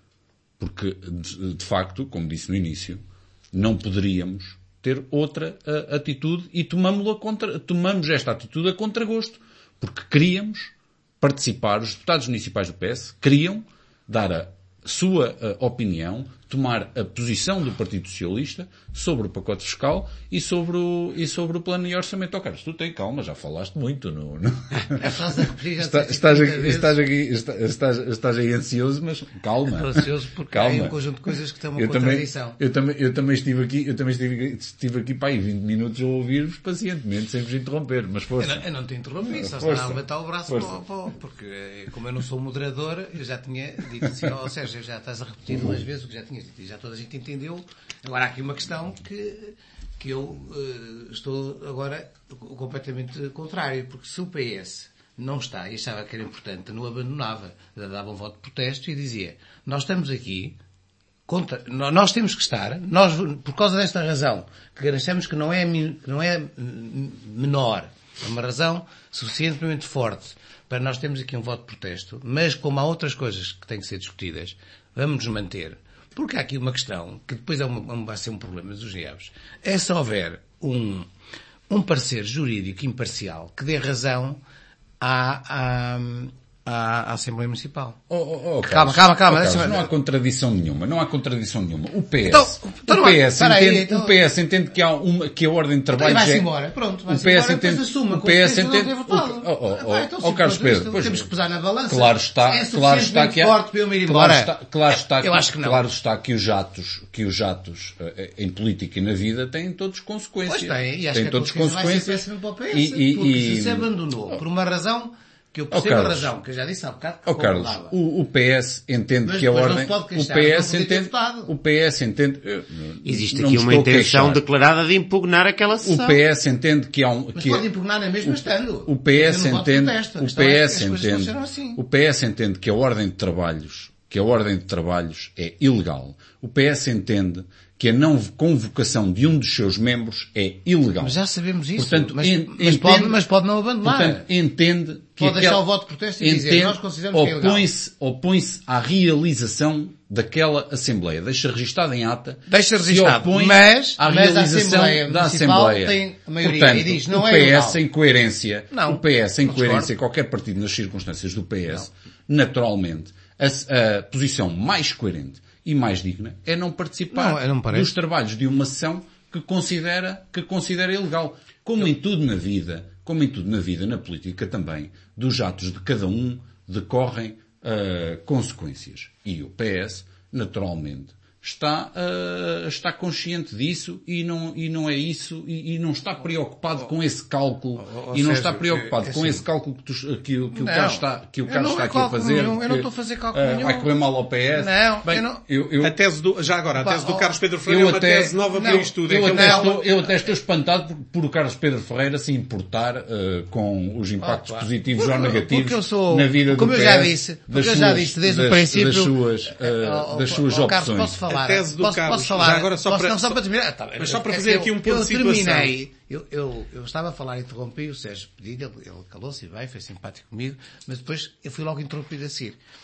S2: Porque, de, de facto, como disse no início, não poderíamos ter outra uh, atitude e tomamos, contra, tomamos esta atitude a contragosto. Porque queríamos participar, os deputados municipais do P S queriam dar a sua uh, opinião, tomar a posição do Partido Socialista sobre o pacote fiscal e sobre o, e sobre o plano de orçamento. Oh, Carlos, tu tem calma, já falaste muito. No, no...
S3: É fácil repetir, já
S2: Está, estás, aqui, estás, aqui, estás, estás, estás aí ansioso, mas calma.
S3: Estou ansioso porque calma. Há um conjunto de coisas que estão uma
S2: eu
S3: contradição.
S2: Também, eu, também, eu também estive aqui, eu também estive, estive aqui para aí vinte minutos a ouvir-vos pacientemente, sem vos interromper, mas força.
S3: Eu não, eu não te interrompi, só estava a levantar o braço para, para, porque como eu não sou moderador, eu já tinha dito assim, ó oh, Sérgio, já estás a repetir duas vezes o que já tinhas dito e já toda a gente entendeu. Agora há aqui uma questão que, que eu uh, estou agora completamente contrário, porque se o P S não está e achava que era importante, não abandonava, dava um voto de protesto e dizia, nós estamos aqui, contra, nós temos que estar, nós, por causa desta razão, que achamos que não é, que não é menor, é uma razão suficientemente forte para nós termos aqui um voto de protesto, mas como há outras coisas que têm que ser discutidas, vamos nos manter. Porque há aqui uma questão, que depois é uma, vai ser um problema dos diabos. É se houver um, um parecer jurídico imparcial que dê razão à, à, à, à Assembleia Municipal.
S2: Oh, oh, oh,
S3: calma,
S2: Carlos,
S3: calma, calma.
S2: Oh, Carlos, não há contradição nenhuma, não há contradição nenhuma. O P S,
S3: então, então,
S2: o P S, entende,
S3: aí, então...
S2: o P S entende que, há uma, que a ordem de trabalho
S3: vai-se
S2: é...
S3: embora, pronto, vai-se
S2: o P S
S3: embora,
S2: entende,
S3: assuma,
S2: o P S entende,
S3: não ter votado.
S2: Oh, oh, oh,
S3: vai, então,
S2: oh, Carlos Pedro,
S3: pois, temos que pesar na balança.
S2: Claro está,
S3: é
S2: claro está que há,
S3: forte para eu me ir embora.
S2: Claro está, claro está que,
S3: eu acho que não.
S2: Claro está que os atos, que os atos em política e na vida têm todos consequências.
S3: Pois tem, e acho
S2: têm
S3: que
S2: todos
S3: a consequência
S2: consequências.
S3: vai ser para o P S,
S2: e, e,
S3: porque
S2: e,
S3: se se abandonou por uma razão que eu percebo
S2: oh,
S3: a razão, que eu já disse há bocado que
S2: oh, Carlos, o, o P S entende
S3: mas
S2: que a ordem,
S3: o
S2: P S entende, o P S entende,
S4: existe aqui uma intenção declarada de impugnar aquela sessão.
S2: O P S entende que há um,
S3: mas
S2: que
S3: pode impugnar na mesma estando.
S2: O P S entende, o P S entende,
S3: assim.
S2: o P S entende que a ordem de trabalhos, que a ordem de trabalhos é ilegal. O P S entende que a não convocação de um dos seus membros é ilegal.
S3: Mas já sabemos isso.
S2: Portanto,
S3: mas,
S2: en,
S3: mas,
S2: entende,
S3: pode, mas pode não abandonar.
S2: Portanto, entende que
S3: pode
S2: aquela,
S3: deixar o voto de protesto e
S2: entende,
S3: dizer, nós consideramos que é ilegal.
S2: Opõe-se, opõe-se à realização daquela Assembleia. Deixa registado em ata.
S3: Deixa registado.
S2: Mas,
S3: à
S2: mas
S3: realização
S2: a Assembleia
S3: da Assembleia tem a maioria.
S2: Portanto,
S3: e diz, não
S2: o
S3: é
S2: P S
S3: ilegal.
S2: em coerência,
S3: não,
S2: o P S em
S3: não
S2: coerência,
S3: discordo.
S2: qualquer partido nas circunstâncias do P S, não. naturalmente, a, a posição mais coerente e mais digna é não participar
S3: não, não
S2: dos trabalhos de uma sessão que considera, que considera ilegal. Como em tudo na vida, como em tudo na vida, na política também, dos atos de cada um decorrem uh, consequências. E o P S, naturalmente, está, uh, está consciente disso e não, e não é isso, e, e não está preocupado com esse cálculo,
S3: oh, oh,
S2: e não
S3: Sérgio,
S2: está preocupado
S3: é, é
S2: com
S3: assim,
S2: esse cálculo que, tu, que, que o
S3: não,
S2: Carlos está, que o Carlos está aqui a fazer.
S3: Nenhum, eu não estou a fazer cálculo
S2: uh,
S3: nenhum.
S2: Vai correr mal ao P S.
S3: Não,
S2: Bem,
S3: eu não.
S2: Eu, eu,
S1: a tese do, já agora, a tese do Carlos Pedro Ferreira é uma
S2: até,
S1: tese nova
S2: não,
S1: para isto tudo.
S2: Eu,
S1: é
S2: até
S1: não,
S2: estou, eu até estou espantado por, por o Carlos Pedro Ferreira se importar uh, com os impactos oh, positivos
S3: porque,
S2: ou negativos
S3: eu sou,
S2: na vida
S3: como
S2: do
S3: eu
S2: P S.
S3: Já disse,
S2: das
S3: eu
S2: suas,
S3: já disse desde
S2: das,
S3: o princípio.
S2: Das suas, uh,
S3: oh,
S2: das suas
S3: oh,
S2: opções.
S3: Carlos, posso falar?
S1: A tese do
S3: posso,
S1: Carlos.
S3: Posso falar?
S1: Já agora só
S3: posso,
S1: para,
S3: não, só para terminar.
S1: Tá, mas só para fazer
S3: é
S1: aqui um
S3: eu,
S1: ponto
S3: eu
S1: de situação.
S3: Terminei, eu, eu, eu estava a falar, interrompi, o Sérgio pediu, ele, ele calou-se e bem, foi simpático comigo, mas depois eu fui logo interrompido a seguir.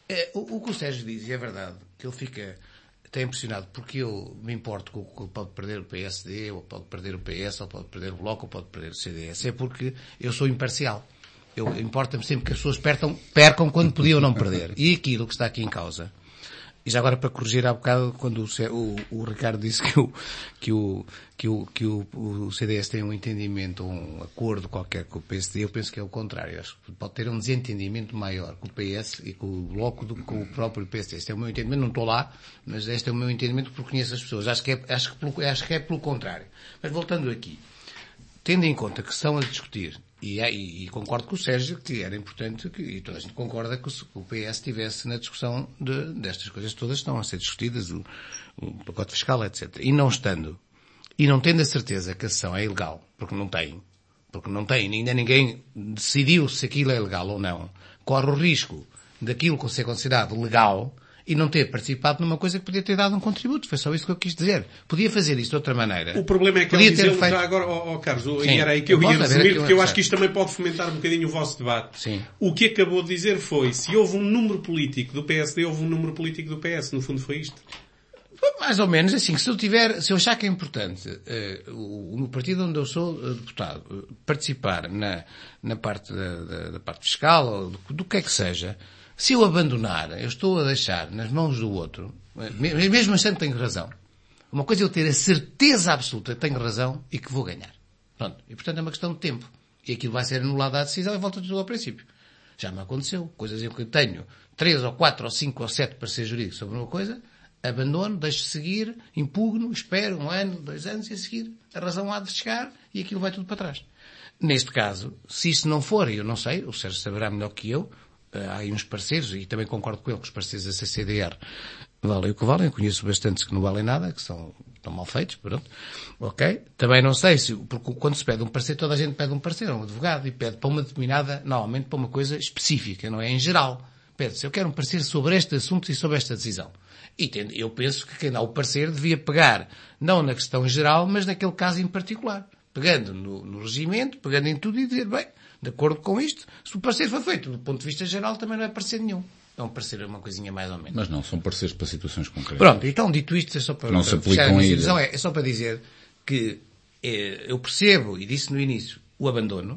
S3: É, o, o que o Sérgio diz, e é verdade, que ele fica até impressionado, porque eu me importo que ele pode perder o P S D, ou pode perder o P S, ou pode perder o Bloco, ou pode perder o C D S. É porque eu sou imparcial. Eu, importa-me sempre que as pessoas percam, percam quando podiam não perder. E aquilo que está aqui em causa, e já agora para corrigir há bocado, quando o, o, o Ricardo disse que, o, que, o, que, o, que o, o C D S tem um entendimento, um acordo qualquer com o P S D, eu penso que é o contrário. Eu acho que pode ter um desentendimento maior com o P S e com o Bloco do que com o próprio P S D. Este é o meu entendimento, não estou lá, mas este é o meu entendimento porque conheço as pessoas. Acho que é, acho que pelo, acho que é pelo contrário. Mas voltando aqui, tendo em conta que estão a discutir, e, e, e concordo com o Sérgio que era importante, que, e toda a gente concorda que o, o P S estivesse na discussão de, destas coisas todas que estão a ser discutidas, o, o pacote fiscal, etcétera. E não estando, e não tendo a certeza que a sessão é ilegal, porque não tem, porque não tem, ainda ninguém decidiu se aquilo é legal ou não, corre o risco daquilo ser considerado legal e não ter participado numa coisa que podia ter dado um contributo. Foi só isso que eu quis dizer. Podia fazer isto de outra maneira.
S1: O problema é que ele diz feito... já agora, ó oh, oh, Carlos, Sim. e era aí que eu, eu ia resumir, porque eu acho que isto também pode fomentar um bocadinho o vosso debate.
S3: Sim.
S1: O que acabou de dizer foi, se houve um número político do P S D, houve um número político do P S. No fundo foi isto.
S3: Mais ou menos assim, se eu tiver, se eu achar que é importante, uh, o, no partido onde eu sou uh, deputado, uh, participar na, na parte da, da, da parte fiscal, ou do, do que é que seja, se eu abandonar, eu estou a deixar nas mãos do outro, mesmo achando que tenho razão. Uma coisa é eu ter a certeza absoluta que tenho razão e que vou ganhar. Pronto. E portanto é uma questão de tempo. E aquilo vai ser anulado à decisão e volta tudo ao princípio. Já me aconteceu. Coisas em que eu tenho três ou quatro ou cinco ou sete pareceres jurídicos sobre uma coisa, abandono, deixo seguir, impugno, espero um ano, dois anos e a seguir a razão há de chegar e aquilo vai tudo para trás. Neste caso, se isso não for, e eu não sei, o Sérgio saberá melhor que eu, há aí uns parceiros, e também concordo com ele que os parceiros da C C D R valem o que valem, eu conheço bastantes que não valem nada, que são, estão mal feitos, pronto. Ok? Também não sei se, porque quando se pede um parceiro, toda a gente pede um parceiro, um advogado, e pede para uma determinada, normalmente para uma coisa específica, não é? Em geral. Pede-se, eu quero um parecer sobre este assunto e sobre esta decisão. E eu penso que quem dá o parecer devia pegar, não na questão geral, mas naquele caso em particular. Pegando no, no regimento, pegando em tudo e dizer, bem, de acordo com isto, se o parecer foi feito do ponto de vista geral, também não é parecer nenhum. É um parecer, uma coisinha mais ou menos.
S2: Mas não, são pareceres para situações concretas.
S3: Pronto, então dito isto, é só para,
S2: não
S3: para
S2: se aplicam a
S3: decisão, é, é só para dizer que é, eu percebo, e disse no início, o abandono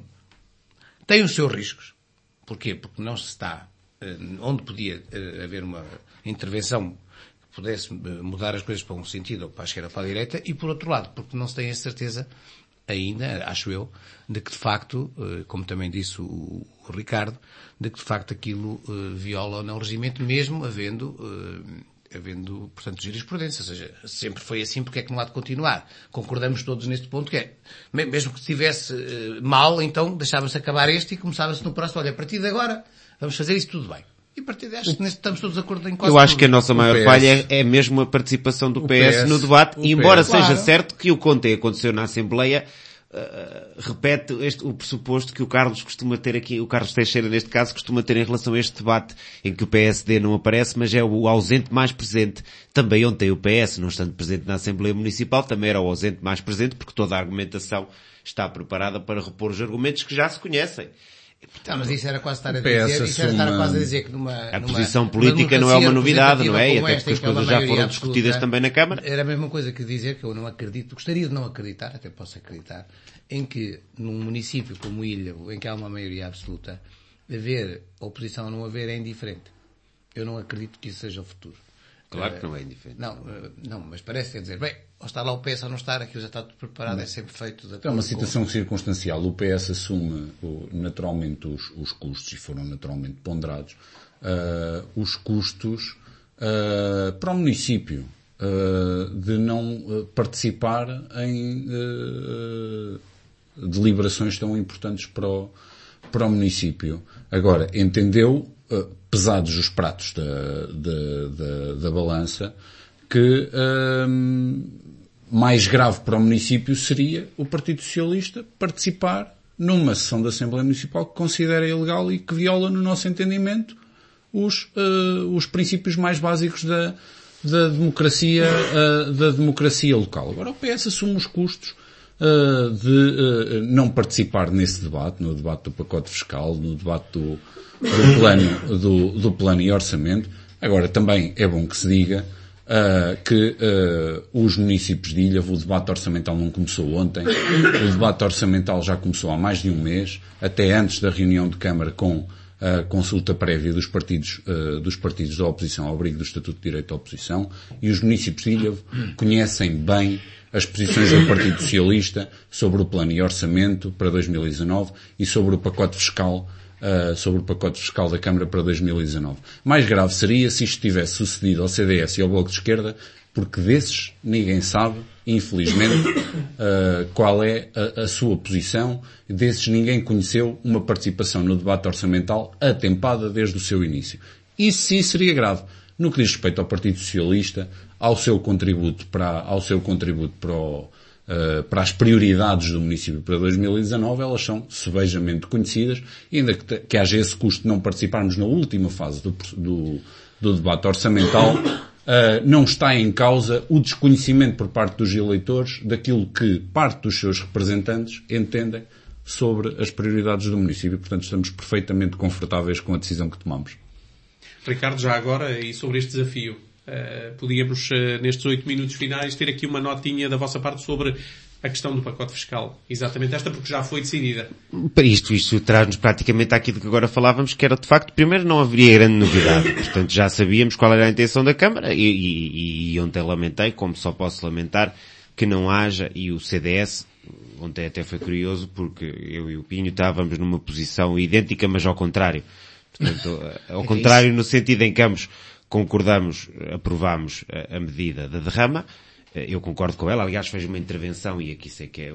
S3: tem os seus riscos. Porquê? Porque não se está, onde podia haver uma intervenção que pudesse mudar as coisas para um sentido, ou para a esquerda ou para a direita, e por outro lado, porque não se tem a certeza ainda, acho eu, de que de facto, como também disse o, o Ricardo, de que de facto aquilo uh, viola ou não o regimento, mesmo havendo, uh, havendo, portanto, jurisprudência. Ou seja, sempre foi assim, porque é que não há de continuar? Concordamos todos neste ponto, que é, mesmo que estivesse uh, mal, então deixava-se acabar este e começava-se no próximo, olha, a partir de agora, vamos fazer isso tudo bem. E a partir deste, neste, estamos todos de acordo em quase
S4: Eu acho
S3: tudo.
S4: que a nossa maior P S, falha é, é mesmo a participação do P S, P S no debate, e embora P S, seja claro. certo que o que ontem aconteceu na Assembleia, uh, repete este, o pressuposto que o Carlos costuma ter aqui, o Carlos Teixeira neste caso, costuma ter em relação a este debate, em que o P S D não aparece, mas é o ausente mais presente. Também ontem o P S, não estando presente na Assembleia Municipal, também era o ausente mais presente, porque toda a argumentação está preparada para repor os argumentos que já se conhecem.
S3: Não, mas isso era quase estar a dizer, isso era estar quase a dizer que numa,
S4: a
S3: numa,
S4: posição política não é uma novidade, não é? E até
S3: esta,
S4: porque as coisas já foram discutidas
S3: absoluta,
S4: também na Câmara.
S3: Era a mesma coisa que dizer que eu não acredito, gostaria de não acreditar, até posso acreditar, em que num município como Ilhavo, em que há uma maioria absoluta, haver oposição ou não haver é indiferente. Eu não acredito que isso seja o futuro.
S4: Claro que não é indiferente.
S3: Não, não, mas parece, quer dizer, bem, ou está lá o P S ou não estar, aquilo já está tudo preparado, não. É sempre feito de acordo.
S2: É uma situação com... circunstancial. O P S assume naturalmente os, os custos, e foram naturalmente ponderados, uh, os custos uh, para o município uh, de não uh, participar em uh, deliberações tão importantes para o, para o município. Agora, entendeu, uh, pesados os pratos da, da, da, da balança, que um, mais grave para o município seria o Partido Socialista participar numa sessão da Assembleia Municipal que considera ilegal e que viola, no nosso entendimento, os, uh, os princípios mais básicos da, da, democracia, uh, da democracia local. Agora o P S assume os custos uh, de uh, não participar nesse debate, no debate do pacote fiscal, no debate do, do plano, do, do plano e orçamento. Agora, também é bom que se diga Uh, que uh, os municípios de Ilha, o debate orçamental não começou ontem, o debate orçamental já começou há mais de um mês, até antes da reunião de Câmara com a consulta prévia dos partidos, uh, dos partidos da oposição ao abrigo do Estatuto de Direito à Oposição, e os municípios de Ilha conhecem bem as posições do Partido Socialista sobre o plano e orçamento para dois mil e dezanove e sobre o pacote fiscal Uh, sobre o pacote fiscal da Câmara para dois mil e dezanove. Mais grave seria se isto tivesse sucedido ao C D S e ao Bloco de Esquerda, porque desses ninguém sabe, infelizmente, uh, qual é a, a sua posição. Desses ninguém conheceu uma participação no debate orçamental atempada desde o seu início. Isso sim seria grave. No que diz respeito ao Partido Socialista, ao seu contributo para, ao seu contributo para o Uh, para as prioridades do município para dois mil e dezanove, elas são sebejamente conhecidas, e ainda que, te, que haja esse custo de não participarmos na última fase do, do, do debate orçamental, uh, não está em causa o desconhecimento por parte dos eleitores daquilo que parte dos seus representantes entendem sobre as prioridades do município. Portanto, estamos perfeitamente confortáveis com a decisão que tomamos.
S1: Ricardo, já agora, e sobre este desafio, Uh, podíamos, uh, nestes oito minutos finais, ter aqui uma notinha da vossa parte sobre a questão do pacote fiscal. Exatamente esta, porque já foi decidida.
S4: Isto, isto traz-nos praticamente àquilo que agora falávamos, que era de facto, primeiro não haveria grande novidade. Portanto, já sabíamos qual era a intenção da Câmara, e, e, e ontem lamentei, como só posso lamentar, que não haja, e o C D S, ontem até foi curioso, porque eu e o Pinho estávamos numa posição idêntica, mas ao contrário. Portanto, ao contrário, no sentido em que ambos concordamos, aprovamos a, a medida da derrama. Eu concordo com ela. Aliás, fez uma intervenção, e aqui sei que é um,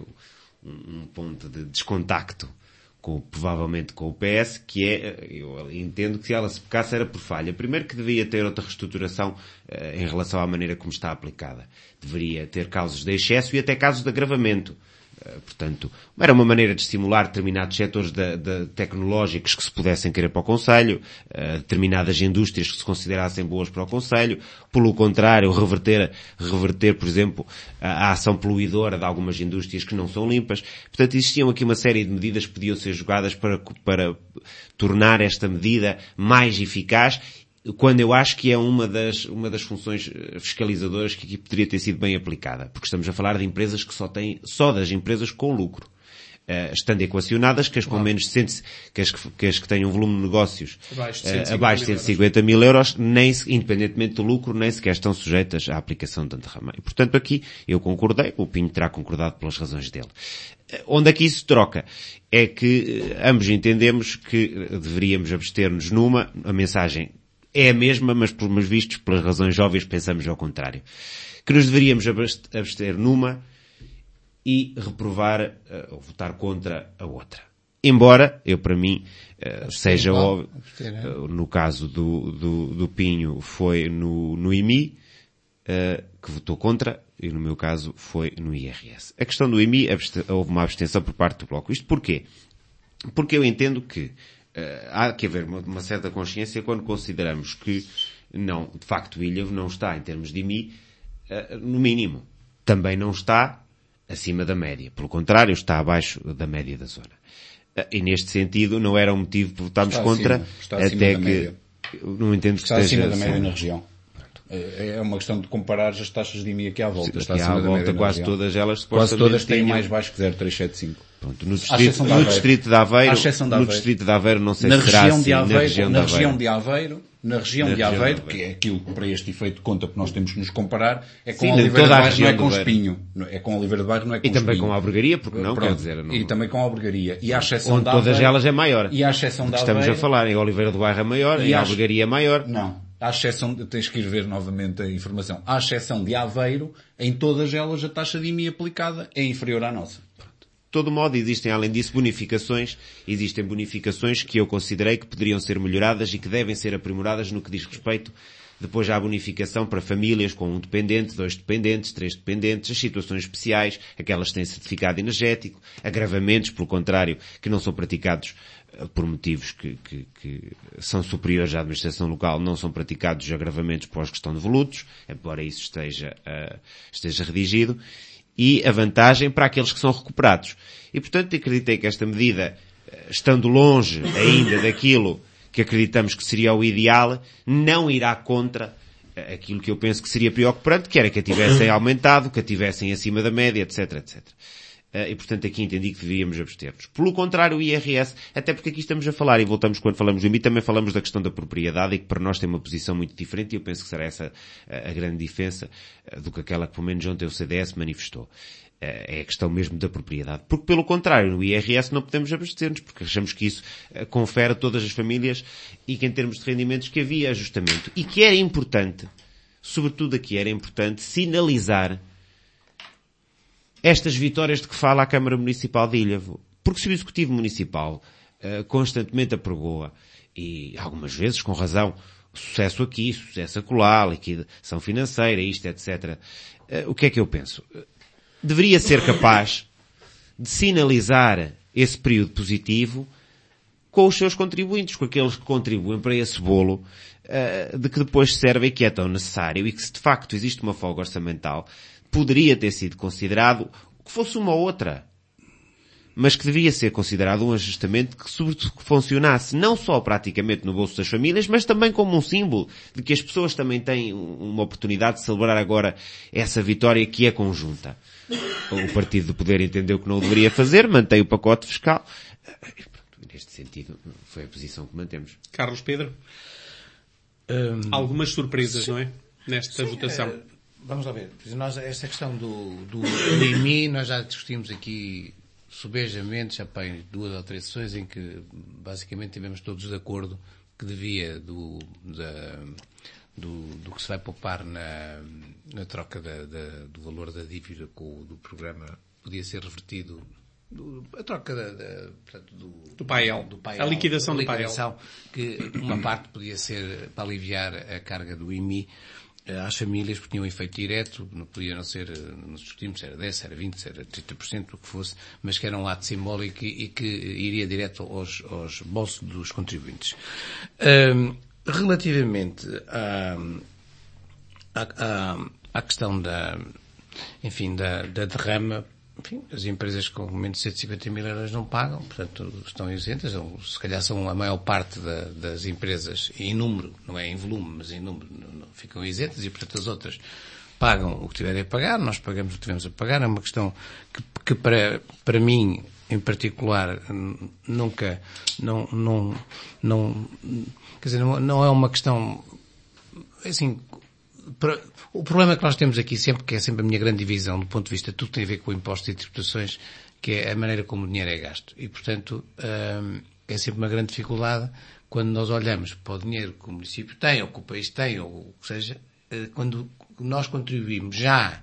S4: um ponto de descontacto, com, provavelmente com o P S, que é, eu entendo que se ela se pecasse era por falha. Primeiro que devia ter outra reestruturação uh, em relação à maneira como está aplicada. Deveria ter casos de excesso e até casos de agravamento. Uh, portanto, era uma maneira de estimular determinados setores de, de tecnológicos que se pudessem querer para o Conselho, uh, determinadas indústrias que se considerassem boas para o Conselho. Pelo contrário, reverter, reverter, por exemplo, a, a ação poluidora de algumas indústrias que não são limpas. Portanto, existiam aqui uma série de medidas que podiam ser jogadas para, para tornar esta medida mais eficaz, quando eu acho que é uma das, uma das funções fiscalizadoras que aqui poderia ter sido bem aplicada. Porque estamos a falar de empresas que só têm, só das empresas com lucro. Uh, estando equacionadas, que as com menos de cem, que as que, que as que têm um volume de negócios abaixo de, uh, abaixo de cento e cinquenta mil euros, nem, independentemente do lucro, nem sequer estão sujeitas à aplicação da derrama. E, portanto, aqui eu concordei, o Pinho terá concordado pelas razões dele. Uh, onde aqui isso troca? É que uh, ambos entendemos que uh, deveríamos abster-nos numa, a mensagem é a mesma, mas por meus vistos, pelas razões óbvias, pensamos ao contrário. Que nos deveríamos abster numa e reprovar uh, ou votar contra a outra. Embora, eu para mim, uh, seja óbvio, uh, no caso do, do, do Pinho foi no, no I M I, uh, que votou contra, e no meu caso foi no I R S. A questão do I M I, houve uma abstenção por parte do Bloco. Isto porquê? Porque eu entendo que Uh, há que haver uma, uma certa consciência quando consideramos que, não, de facto, o Ilhavo não está, em termos de I M I, uh, no mínimo. Também não está acima da média. Pelo contrário, está abaixo da média da zona. Uh, e neste sentido, não era um motivo para votarmos está contra, acima, está acima até que, média. Não entendo que
S2: está
S4: esteja
S2: acima da média na região. É uma questão de comparar as taxas de I M I aqui à volta.
S4: Está aqui à volta, quase todas elas,
S2: quase todas têm mais baixo que zero vírgula trezentos e setenta e cinco.
S4: Pronto, no distrito, no distrito de Aveiro, no distrito de Aveiro, não sei se será assim, na região
S2: de Aveiro. de Aveiro, na região de Aveiro, que é aquilo que para este efeito conta que nós temos que nos comparar, é com Oliveira de Bairro, não é com Espinho. É com Oliveira de Bairro, não é com
S4: Espinho. E também com a Albergaria, porque não, quer dizer...
S2: E também com a Albergaria. E à exceção
S4: da Aveiro... Onde todas elas é maior.
S2: E à exceção da
S4: Aveiro... Estamos a falar, em Oliveira de Bairro é maior, e a Albergaria é maior.
S2: Não. À exceção, tens que ir ver novamente a informação, à exceção de Aveiro, em todas elas a taxa de I M I aplicada é inferior à nossa.
S4: De todo modo, existem além disso bonificações, existem bonificações que eu considerei que poderiam ser melhoradas e que devem ser aprimoradas no que diz respeito depois à bonificação para famílias com um dependente, dois dependentes, três dependentes, as situações especiais, aquelas que têm certificado energético, agravamentos, pelo contrário, que não são praticados por motivos que, que, que são superiores à administração local, não são praticados agravamentos pós-gestão de volutos, embora isso esteja, uh, esteja redigido. e a vantagem para aqueles que são recuperados. E, portanto, acreditei que esta medida, estando longe ainda daquilo que acreditamos que seria o ideal, não irá contra aquilo que eu penso que seria preocupante, que era que a tivessem aumentado, que a tivessem acima da média, etc, etcétera. E, portanto, aqui entendi que devíamos abster-nos. Pelo contrário, o I R S, até porque aqui estamos a falar, e voltamos quando falamos do I M I, também falamos da questão da propriedade, e que para nós tem uma posição muito diferente, e eu penso que será essa a grande diferença do que aquela que, pelo menos, ontem o C D S manifestou. É a questão mesmo da propriedade. Porque, pelo contrário, no I R S não podemos abster-nos, porque achamos que isso confere a todas as famílias e que, em termos de rendimentos, que havia ajustamento. E que era importante, sobretudo aqui era importante, sinalizar estas vitórias de que fala a Câmara Municipal de Ilhavo. Porque se o Executivo Municipal uh, constantemente apregoa, e algumas vezes com razão, sucesso aqui, sucesso acolá, liquidação financeira, isto, etcétera, uh, o que é que eu penso? Deveria ser capaz de sinalizar esse período positivo com os seus contribuintes, com aqueles que contribuem para esse bolo, uh, de que depois serve e que é tão necessário, e que se de facto existe uma folga orçamental, poderia ter sido considerado que fosse uma ou outra, mas que devia ser considerado um ajustamento que, sobretudo, que funcionasse não só praticamente no bolso das famílias, mas também como um símbolo de que as pessoas também têm uma oportunidade de celebrar agora essa vitória que é conjunta. O Partido do Poder entendeu que não o deveria fazer, mantém o pacote fiscal. Neste sentido, foi a posição que mantemos.
S1: Carlos Pedro? Hum, Algumas surpresas, sim, não é? Nesta sim, votação.
S3: É... Vamos lá ver. Nós, esta questão do, do, do I M I, nós já discutimos aqui subejamente, já tem duas ou três sessões em que basicamente tivemos todos de acordo que devia do, da, do, do que se vai poupar na, na troca da, da, do valor da dívida com, do programa podia ser revertido, do, a troca da, da, portanto, do,
S1: do P A E L,
S3: do P A E L,
S1: a liquidação
S3: a
S1: do P A E L.
S3: Que uma parte podia ser para aliviar a carga do I M I às famílias, porque tinha um efeito direto, não podia não ser, nós discutimos se era dez, se era vinte, se era trinta por cento, o que fosse, mas que era um ato simbólico e, e que iria direto aos, aos bolsos dos contribuintes. Um, relativamente à, à, à questão da, enfim, da, da derrama, enfim, as empresas com menos de cento e cinquenta mil euros não pagam, portanto estão isentas, ou se calhar são a maior parte da, das empresas em número, não é em volume, mas em número, não, não, ficam isentas e portanto as outras pagam o que tiverem a pagar, nós pagamos o que tivemos a pagar, é uma questão que, que para, para mim em particular nunca, não, não, não, quer dizer, não, não é uma questão, assim, para, o problema que nós temos aqui sempre, que é sempre a minha grande divisão do ponto de vista, tudo tem a ver com impostos e tributações, que é a maneira como o dinheiro é gasto. E, portanto, hum, é sempre uma grande dificuldade quando nós olhamos para o dinheiro que o município tem, ou que o país tem, ou o que seja, quando nós contribuímos já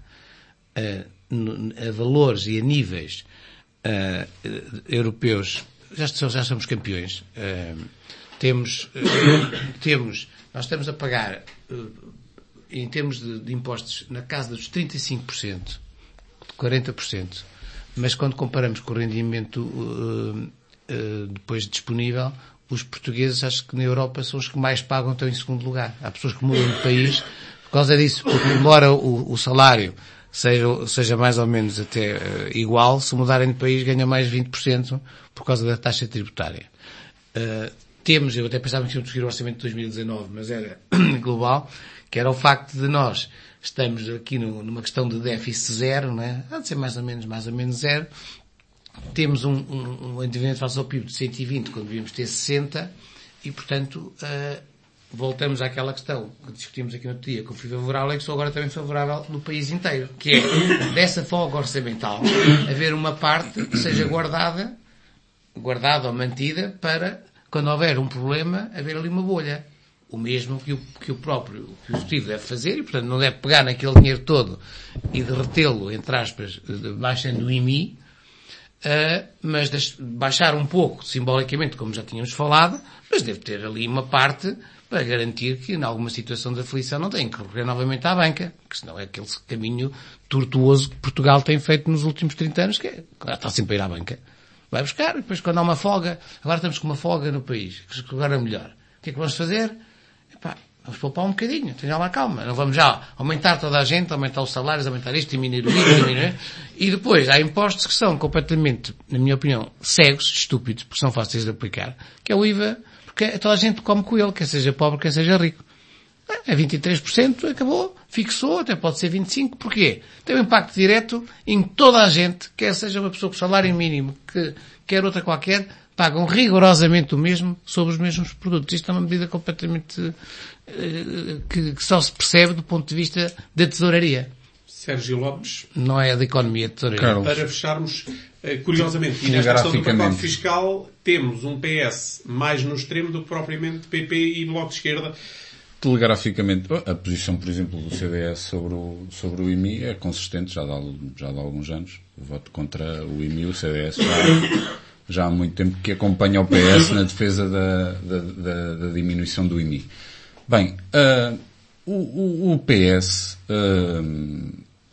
S3: a, a valores e a níveis uh, europeus, já, já somos campeões. Uh, temos, uh, temos, nós estamos a pagar... Uh, em termos de, de impostos, na casa dos trinta e cinco por cento, quarenta por cento, mas quando comparamos com o rendimento uh, uh, depois disponível, os portugueses, acho que na Europa, são os que mais pagam, estão em segundo lugar. Há pessoas que mudam de país por causa disso, porque embora o, o salário seja, seja mais ou menos até uh, igual, se mudarem de país ganham mais vinte por cento por causa da taxa tributária. Uh, temos, eu até pensava que íamos discutir o orçamento de dois mil e dezanove, mas era global, que era o facto de nós estamos aqui no, numa questão de déficit zero, né? Há de ser mais ou menos, mais ou menos zero. Temos um, um, um endividamento face ao P I B de cento e vinte, quando devíamos ter sessenta, e, portanto, uh, voltamos àquela questão que discutimos aqui no outro dia, que eu fui favorável, é que sou agora também favorável no país inteiro, que é, dessa folga orçamental, haver uma parte que seja guardada, guardada ou mantida para, quando houver um problema, haver ali uma bolha. O mesmo que o, que o próprio, que o Executivo deve fazer, e portanto não deve pegar naquele dinheiro todo e derretê-lo, entre aspas, baixando o I M I, uh, mas de, baixar um pouco, simbolicamente, como já tínhamos falado, mas deve ter ali uma parte para garantir que, em alguma situação de aflição, não tem que recorrer novamente à banca, porque senão é aquele caminho tortuoso que Portugal tem feito nos últimos trinta anos, que é, está sempre a ir à banca. Vai buscar, e depois quando há uma folga, agora estamos com uma folga no país, que agora é melhor. O que é que vamos fazer? Epá, Vamos poupar um bocadinho, tenha lá calma. Não vamos já aumentar toda a gente, aumentar os salários, aumentar isto, diminuir o I V A, diminuir... E depois há impostos que são completamente, na minha opinião, cegos, estúpidos, porque são fáceis de aplicar, que é o I V A, porque toda a gente come com ele, quer seja pobre, quer seja rico. É vinte e três por cento, acabou, fixou, até pode ser vinte e cinco por cento. Porquê? Tem um impacto direto em toda a gente, quer seja uma pessoa com salário mínimo, que quer outra qualquer, pagam rigorosamente o mesmo sobre os mesmos produtos. Isto é uma medida completamente uh, que, que só se percebe do ponto de vista da tesouraria.
S1: Sérgio Lopes.
S3: Não é da economia de tesouraria.
S2: Carlos.
S1: Para fecharmos, uh, curiosamente, e nesta questão do pacote fiscal, temos um P S mais no extremo do que propriamente P P e Bloco de Esquerda.
S2: Telegraficamente, a posição, por exemplo, do C D S sobre o, sobre o I M I é consistente, já dá, já dá alguns anos. O voto contra o I M I, o C D S já, já há muito tempo que acompanha o P S na defesa da, da, da, da diminuição do I M I. Bem, uh, o, o, o P S uh,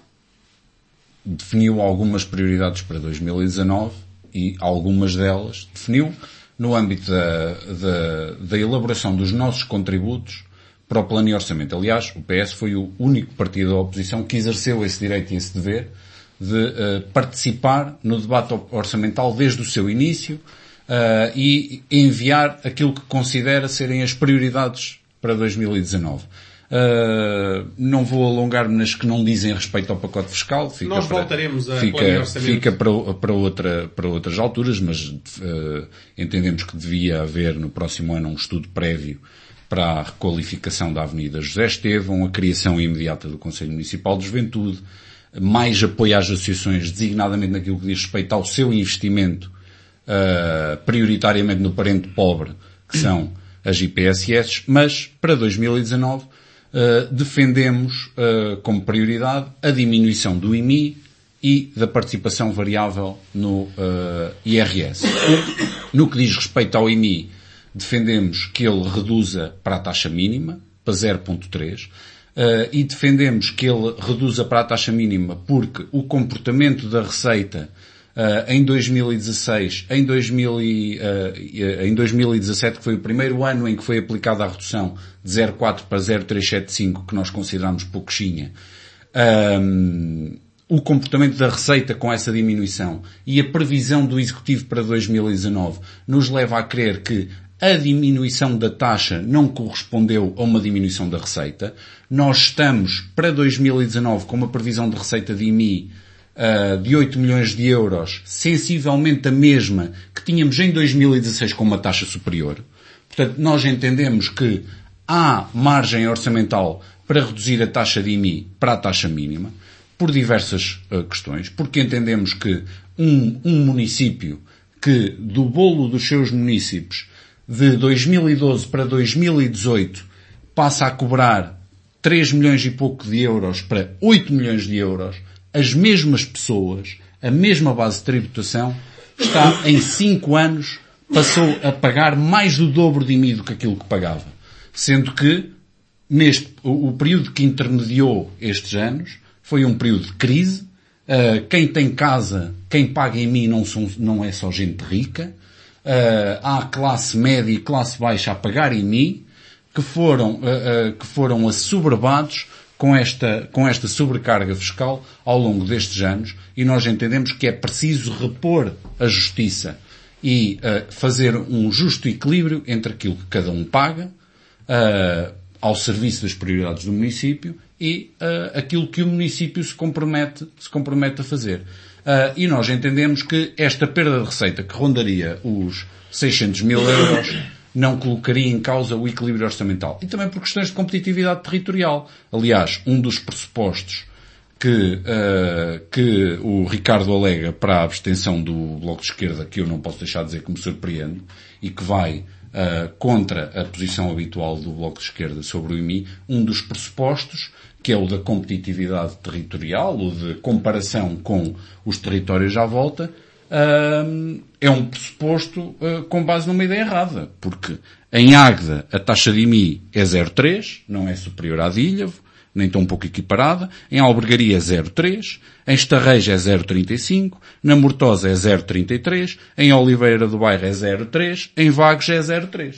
S2: definiu algumas prioridades para dois mil e dezanove e algumas delas definiu no âmbito da, da, da elaboração dos nossos contributos para o plano e orçamento. Aliás, o P S foi o único partido da oposição que exerceu esse direito e esse dever de uh, participar no debate orçamental desde o seu início uh, e enviar aquilo que considera serem as prioridades para dois mil e dezanove. Uh, não vou alongar-me nas que não dizem respeito ao pacote fiscal. Fica
S1: Nós
S2: para,
S1: voltaremos a
S2: fica,
S1: plano e orçamento.
S2: Fica para, para, outra, para outras alturas, mas uh, entendemos que devia haver no próximo ano um estudo prévio para a requalificação da Avenida José Estevão, a criação imediata do Conselho Municipal de Juventude, mais apoio às associações, designadamente naquilo que diz respeito ao seu investimento, uh, prioritariamente no parente pobre, que são as I P S S, mas para dois mil e dezanove uh, defendemos uh, como prioridade a diminuição do I M I e da participação variável no uh, I R S. No que diz respeito ao I M I, defendemos que ele reduza para a taxa mínima, para zero vírgula três, uh, e defendemos que ele reduza para a taxa mínima porque o comportamento da receita uh, em dois mil e dezasseis, em, dois mil e, uh, em dois mil e dezassete, que foi o primeiro ano em que foi aplicada a redução de zero vírgula quatro para zero vírgula trezentos e setenta e cinco, que nós consideramos pouquinha, um, o comportamento da receita com essa diminuição e a previsão do Executivo para dois mil e dezanove nos leva a crer que a diminuição da taxa não correspondeu a uma diminuição da receita. Nós estamos, para dois mil e dezanove, com uma previsão de receita de I M I uh, de oito milhões de euros, sensivelmente a mesma que tínhamos em dois mil e dezasseis com uma taxa superior. Portanto, nós entendemos que há margem orçamental para reduzir a taxa de I M I para a taxa mínima, por diversas uh, questões, porque entendemos que um, um município que, do bolo dos seus municípios, de dois mil e doze para dois mil e dezoito, passa a cobrar três milhões e pouco de euros para oito milhões de euros, as mesmas pessoas, a mesma base de tributação, está em cinco anos, passou a pagar mais do dobro de I M I do que aquilo que pagava. Sendo que, neste, o, o período que intermediou estes anos, foi um período de crise. Uh, quem tem casa, quem paga I M I não, são, não é só gente rica. Uh, há classe média e classe baixa a pagar I M I, que foram, uh, uh, que foram assoberbados com esta, com esta sobrecarga fiscal ao longo destes anos, e nós entendemos que é preciso repor a justiça e uh, fazer um justo equilíbrio entre aquilo que cada um paga uh, ao serviço das prioridades do município e uh, aquilo que o município se compromete, se compromete a fazer. Uh, e nós entendemos que esta perda de receita, que rondaria os seiscentos mil euros, não colocaria em causa o equilíbrio orçamental. E também por questões de competitividade territorial. Aliás, um dos pressupostos que, uh, que o Ricardo alega para a abstenção do Bloco de Esquerda, que eu não posso deixar de dizer que me surpreende, e que vai uh, contra a posição habitual do Bloco de Esquerda sobre o I M I, um dos pressupostos, que é o da competitividade territorial, o de comparação com os territórios à volta, é um pressuposto com base numa ideia errada. Porque em Águeda a taxa de I M I é zero vírgula três, não é superior à de Ilhavo, nem tão pouco equiparada. Em Albergaria é zero vírgula três, em Estarreja é zero vírgula trinta e cinco, na Mortosa é zero vírgula trinta e três, em Oliveira do Bairro é zero vírgula três, em Vagos é zero vírgula três.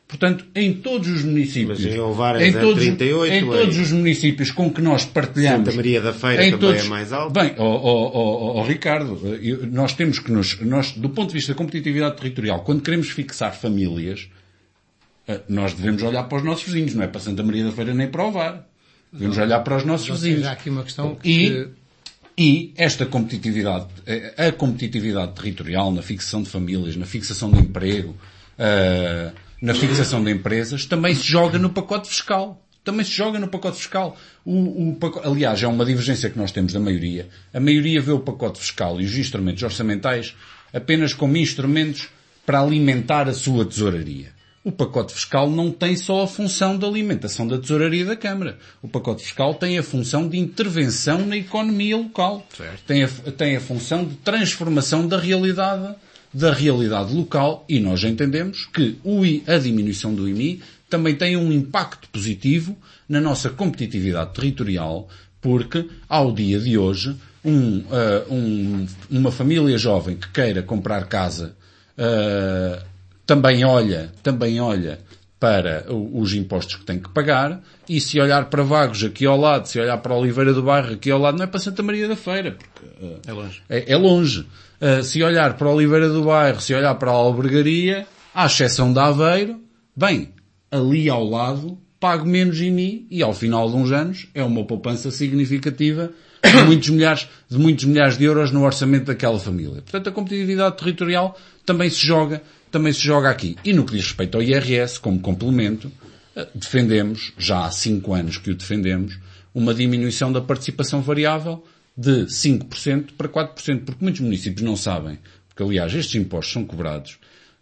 S2: Portanto, em todos os municípios,
S4: Mas em Ovar é
S2: em todos,
S4: trinta e oito,
S2: em todos os municípios com que nós partilhamos,
S4: Santa Maria da Feira
S2: em
S4: também
S2: todos,
S4: é mais alto.
S2: Bem, ó oh, oh, oh, Ricardo, eu, nós temos que nos, nós, do ponto de vista da competitividade territorial, quando queremos fixar famílias, nós devemos olhar para os nossos vizinhos, não é para Santa Maria da Feira nem para Ovar. Devemos não, olhar para os nossos vizinhos.
S3: Há aqui uma questão que...
S2: E, e esta competitividade, a competitividade territorial na fixação de famílias, na fixação de emprego, uh, na fixação de empresas, também se joga no pacote fiscal. Também se joga no pacote fiscal. O, o pacote, aliás, é uma divergência que nós temos da maioria. A maioria vê o pacote fiscal e os instrumentos orçamentais apenas como instrumentos para alimentar a sua tesouraria. O pacote fiscal não tem só a função de alimentação da tesouraria da Câmara. O pacote fiscal tem a função de intervenção na economia local. Tem a, tem a função de transformação da realidade, da realidade local, e nós entendemos que o I, a diminuição do I M I também tem um impacto positivo na nossa competitividade territorial, porque ao dia de hoje um, uh, um, uma família jovem que queira comprar casa uh, também olha, também olha para os impostos que tem que pagar, e se olhar para Vagos aqui ao lado, se olhar para Oliveira do Bairro aqui ao lado, não é para Santa Maria da Feira, porque uh,
S3: é longe.
S2: É, é longe. Uh, se olhar para Oliveira do Bairro, se olhar para a Albergaria, à exceção de Aveiro, bem, ali ao lado pago menos I M I e ao final de uns anos é uma poupança significativa de muitos milhares, de muitos milhares de euros no orçamento daquela família. Portanto, a competitividade territorial também se joga, também se joga aqui. E no que diz respeito ao I R S, como complemento, defendemos, já há cinco anos que o defendemos, uma diminuição da participação variável de cinco por cento para quatro por cento, porque muitos municípios não sabem, porque aliás estes impostos são cobrados,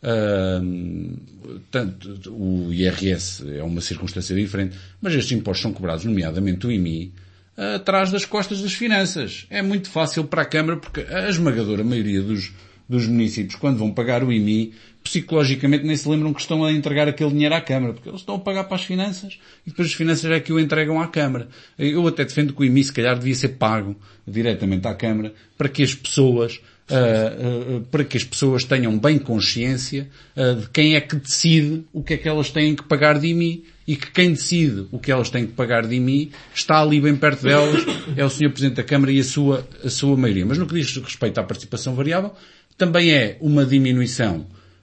S2: uh, tanto, o I R S é uma circunstância diferente, mas estes impostos são cobrados, nomeadamente o I M I, uh, atrás das costas das finanças. É muito fácil para a Câmara, porque a esmagadora maioria dos, dos municípios, quando vão pagar o I M I, psicologicamente nem se lembram que estão a entregar aquele dinheiro à Câmara, porque eles estão a pagar para as finanças e depois as finanças é que o entregam à Câmara. Eu até defendo que o I M I se calhar devia ser pago diretamente à Câmara para que as pessoas, uh, uh, para que as pessoas tenham bem consciência uh, de quem é que decide o que é que elas têm que pagar de I M I, e que quem decide o que elas têm que pagar de I M I está ali bem perto delas, é o senhor Presidente da Câmara e a sua, a sua maioria. Mas no que diz respeito à participação variável, também é uma diminuição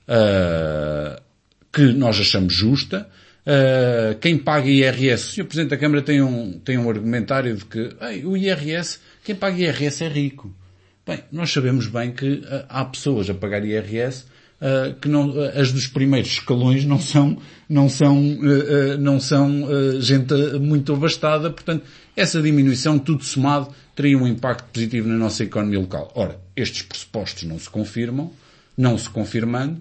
S2: Uh, que nós achamos justa. Uh, quem paga I R S, o senhor Presidente da Câmara tem um, tem um argumentário de que ei, o I R S, quem paga I R S é rico. Bem, nós sabemos bem que uh, há pessoas a pagar I R S uh, que não, uh, as dos primeiros escalões não são, não são, uh, uh, não são uh, gente muito abastada, portanto, essa diminuição, tudo somado, teria um impacto positivo na nossa economia local. Ora, estes pressupostos não se confirmam, não se confirmando,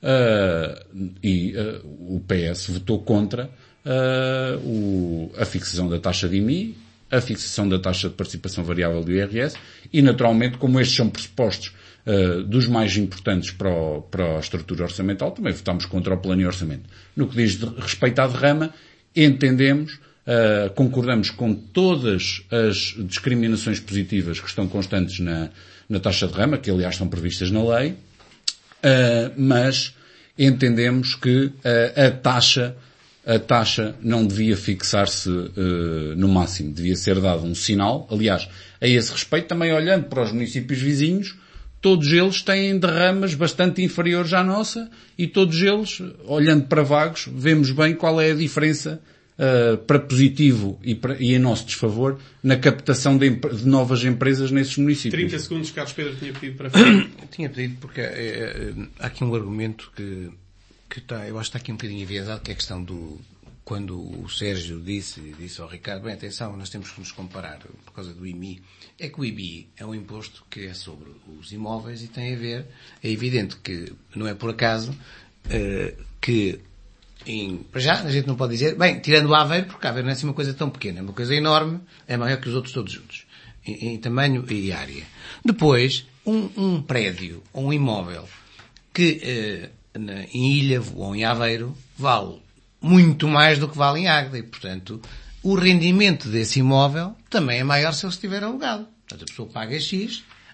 S2: Uh, e uh, o P S votou contra uh, o, a fixação da taxa de I M I, a fixação da taxa de participação variável do I R S, e naturalmente, como estes são pressupostos uh, dos mais importantes para, o, para a estrutura orçamental, também votámos contra o plano e orçamento. No que diz de respeito à derrama, entendemos, uh, concordamos com todas as discriminações positivas que estão constantes na, na taxa de derrama, que aliás estão previstas na lei. Uh, mas entendemos que uh, a taxa, a taxa não devia fixar-se uh, no máximo, devia ser dado um sinal. Aliás, a esse respeito, também olhando para os municípios vizinhos, todos eles têm derramas bastante inferiores à nossa, e todos eles, olhando para Vagos, vemos bem qual é a diferença Uh, para positivo e, para, e em nosso desfavor na captação de, de novas empresas nesses municípios.
S1: trinta segundos, Carlos Pedro tinha pedido para falar.
S3: Tinha pedido porque é, é, há aqui um argumento que, que está, eu acho que está aqui um bocadinho enviesado, que é a questão do, quando o Sérgio disse, disse ao Ricardo, bem, atenção, nós temos que nos comparar por causa do I M I. É que o I M I é um imposto que é sobre os imóveis e tem a ver, é evidente que não é por acaso uh, que Em, para já, a gente não pode dizer, bem, tirando o Aveiro, porque Aveiro não é assim uma coisa tão pequena, é uma coisa enorme, é maior que os outros todos juntos, em, em tamanho e área. Depois, um, um prédio, ou um imóvel, que eh, na, em Ilha ou em Aveiro, vale muito mais do que vale em Águeda, e portanto, o rendimento desse imóvel também é maior se ele estiver alugado. Portanto, a pessoa paga X,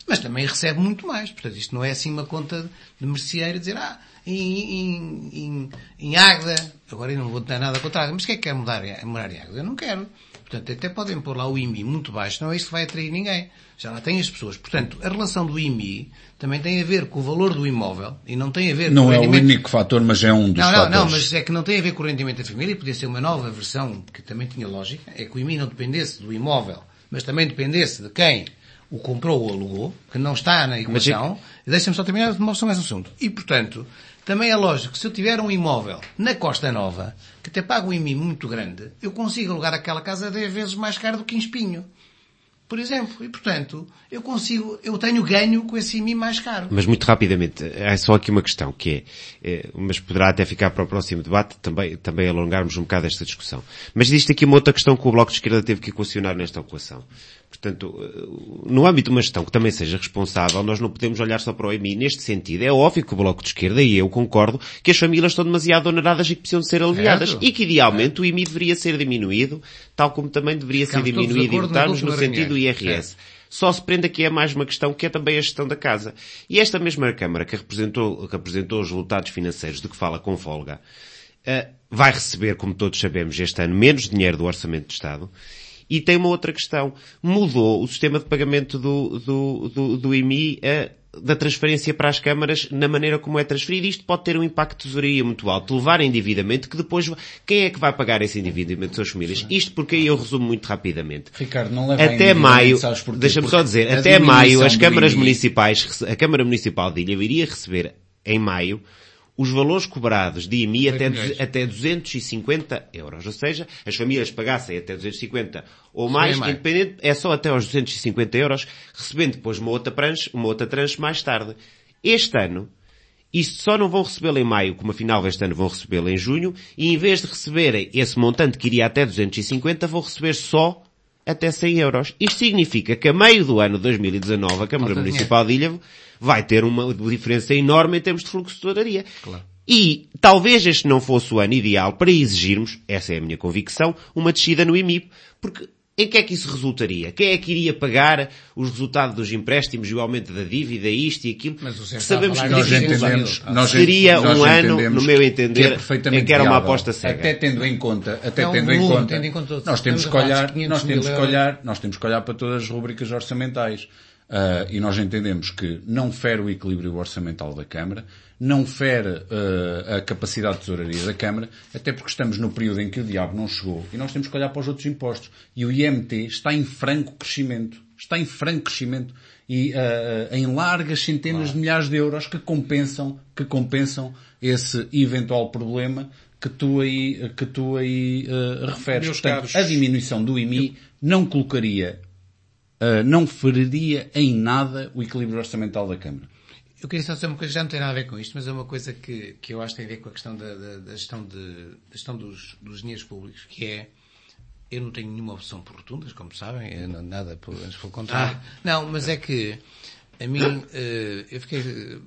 S3: mas também recebe muito mais. Portanto, isto não é assim uma conta de merceeiro dizer, ah, em, em, em, em Águeda, agora eu não vou ter nada contra Águeda, mas quem é que quer mudar, morar em Águeda? Eu não quero. Portanto, até podem pôr lá o I M I muito baixo, não é isso que vai atrair ninguém. Já lá tem as pessoas. Portanto, a relação do I M I também tem a ver com o valor do imóvel e não tem a ver
S2: não
S3: com o
S2: rendimento...
S3: rendimento...
S2: Não é o único fator, mas é um dos
S3: não, não,
S2: fatores.
S3: Não, não, mas é que não tem a ver com o rendimento da família e podia ser uma nova versão que também tinha lógica, é que o I M I não dependesse do imóvel, mas também dependesse de quem o comprou ou alugou, que não está na equação. E deixa-me só terminar de mostrar mais um assunto. E, portanto, também é lógico que se eu tiver um imóvel na Costa Nova, que até paga um I M I muito grande, eu consigo alugar aquela casa dez vezes mais caro do que em Espinho. Por exemplo. E, portanto, eu consigo, eu tenho ganho com esse I M I mais caro.
S4: Mas muito rapidamente, é só aqui uma questão, que é, é, mas poderá até ficar para o próximo debate, também, também alongarmos um bocado esta discussão. Mas existe aqui uma outra questão que o Bloco de Esquerda teve que equacionar nesta equação. Portanto, no âmbito de uma gestão que também seja responsável, nós não podemos olhar só para o I M I neste sentido. É óbvio que o Bloco de Esquerda, e eu concordo, que as famílias estão demasiado oneradas e que precisam de ser aliviadas.
S3: Certo.
S4: E que, idealmente, o I M I deveria ser diminuído, tal como também deveria
S3: Ficamos
S4: ser diminuído e votarmos no sentido
S3: reunião.
S4: do I R S. Certo. Só se prende aqui a mais uma questão, que é também a gestão da casa. E esta mesma Câmara que apresentou, que apresentou os resultados financeiros de que fala com folga, uh, vai receber, como todos sabemos, este ano menos dinheiro do Orçamento de Estado. E tem uma outra questão. Mudou o sistema de pagamento do, do, do, do I M I, uh, da transferência para as câmaras, na maneira como é transferido. Isto pode ter um impacto de tesouraria muito alto, levar a endividamento, que depois, quem é que vai pagar esse endividamento das famílias? Isto porque aí eu resumo muito rapidamente.
S2: Ricardo, não leva
S4: até maio,
S2: porquê?
S4: deixa-me só dizer,
S2: A
S4: até maio as câmaras
S2: I M I...
S4: municipais, a Câmara Municipal de Ilha iria receber em maio os valores cobrados de I M I até, até duzentos e cinquenta euros. Ou seja, as famílias pagassem até duzentos e cinquenta ou mais, independente, é só até aos duzentos e cinquenta euros, recebendo depois uma outra tranche, uma outra tranche mais tarde. Este ano, isto só não vão recebê-lo em maio, como afinal deste ano vão recebê-lo em junho, e em vez de receberem esse montante que iria até duzentos e cinquenta, vão receber só até cem euros. Isto significa que a meio do ano dois mil e dezanove a Câmara Municipal de Ilha vai ter uma diferença enorme em termos de fluxo de tesouraria. Claro. E talvez este não fosse o ano ideal para exigirmos, essa é a minha convicção, uma descida no I M I, porque em que é que isso resultaria? Quem é que iria pagar os resultados dos empréstimos e o aumento da dívida, isto e aquilo?
S3: Mas
S4: que sabemos que
S2: nós entendemos, nós
S4: seria
S2: nós
S4: um ano, no meu entender,
S2: que é
S4: em que era uma aposta cega.
S2: Até tendo em conta, até
S3: é um
S2: tendo,
S3: volume,
S2: em conta,
S3: tendo em conta,
S2: nós temos que olhar, nós temos que olhar, nós temos que olhar para todas as rubricas orçamentais. Uh, e nós entendemos que não fere o equilíbrio orçamental da Câmara, não fere uh, a capacidade de tesouraria da Câmara, até porque estamos no período em que o diabo não chegou e nós temos que olhar para os outros impostos. E o I M T está em franco crescimento. Está em franco crescimento e uh, em largas centenas claro. de milhares de euros que compensam, que compensam esse eventual problema que tu aí, que tu aí uh, referes. Portanto, caros... a diminuição do I M I não colocaria Uh, não feriria em nada o equilíbrio orçamental da Câmara.
S3: Eu queria só dizer uma coisa, já não tem nada a ver com isto, mas é uma coisa que, que eu acho que tem a ver com a questão da, da, da gestão, de, da gestão dos, dos dinheiros públicos, que é, eu não tenho nenhuma opção por rotundas, como sabem, eu não, nada por, pelo contrário. Ah. Não, mas é que, a mim, uh, eu fiquei,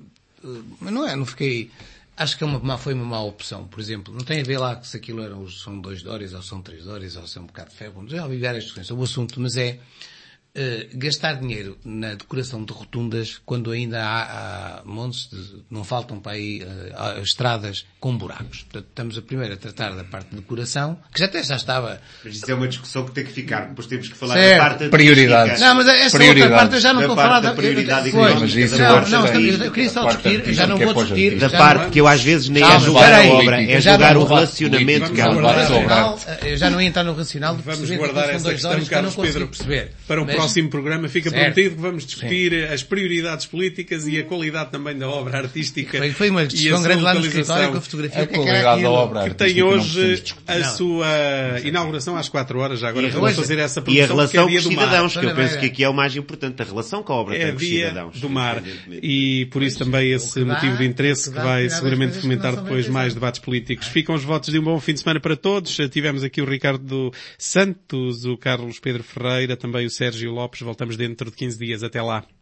S3: uh, mas não é, não fiquei, acho que é uma, foi uma má opção, por exemplo, não tem a ver lá se aquilo eram, são dois dólares, ou são três dólares, ou são um bocado de febre, não sei, aliviar as discussões sobre o assunto, mas é, Uh, gastar dinheiro na decoração de rotundas quando ainda há, há montes de, não faltam para aí uh, estradas com buracos. Portanto, estamos a primeiro a tratar da parte de decoração, que já até já estava...
S4: Mas isso é uma discussão que tem que ficar, depois temos que falar
S3: certo.
S4: da parte...
S2: Prioridades.
S3: Não, mas essa outra parte eu já não estou a falar da...
S4: prioridade
S3: foi.
S4: Mas
S2: isso
S3: não, não, não, eu queria só discutir, já não vou discutir...
S4: Da parte que eu às vezes nem é julgar a obra, é julgar o relacionamento que há
S3: lá. Eu já não ia entrar no racional de
S1: vamos guardar essa questão, Carlos Pedro,
S3: perceber.
S1: Para um próximo programa fica certo. prometido que vamos discutir Sim. as prioridades políticas e a qualidade também da obra artística.
S3: Foi, foi uma discussão grande lá no escritório com a fotografia.
S2: A qualidade da obra
S1: que tem hoje a não. sua inauguração às quatro horas. Já agora e vamos fazer essa promoção.
S4: E a relação
S1: que é
S4: com os cidadãos, que eu penso que aqui é o mais importante. A relação com a obra
S1: é
S4: tem com os cidadãos.
S1: Do mar. E por isso também esse motivo de interesse que vai seguramente fomentar depois mais debates políticos. Ficam os votos de um bom fim de semana para todos. Tivemos aqui o Ricardo Santos, o Carlos Pedro Ferreira, também o Sérgio Lopes. Voltamos dentro de quinze dias. Até lá.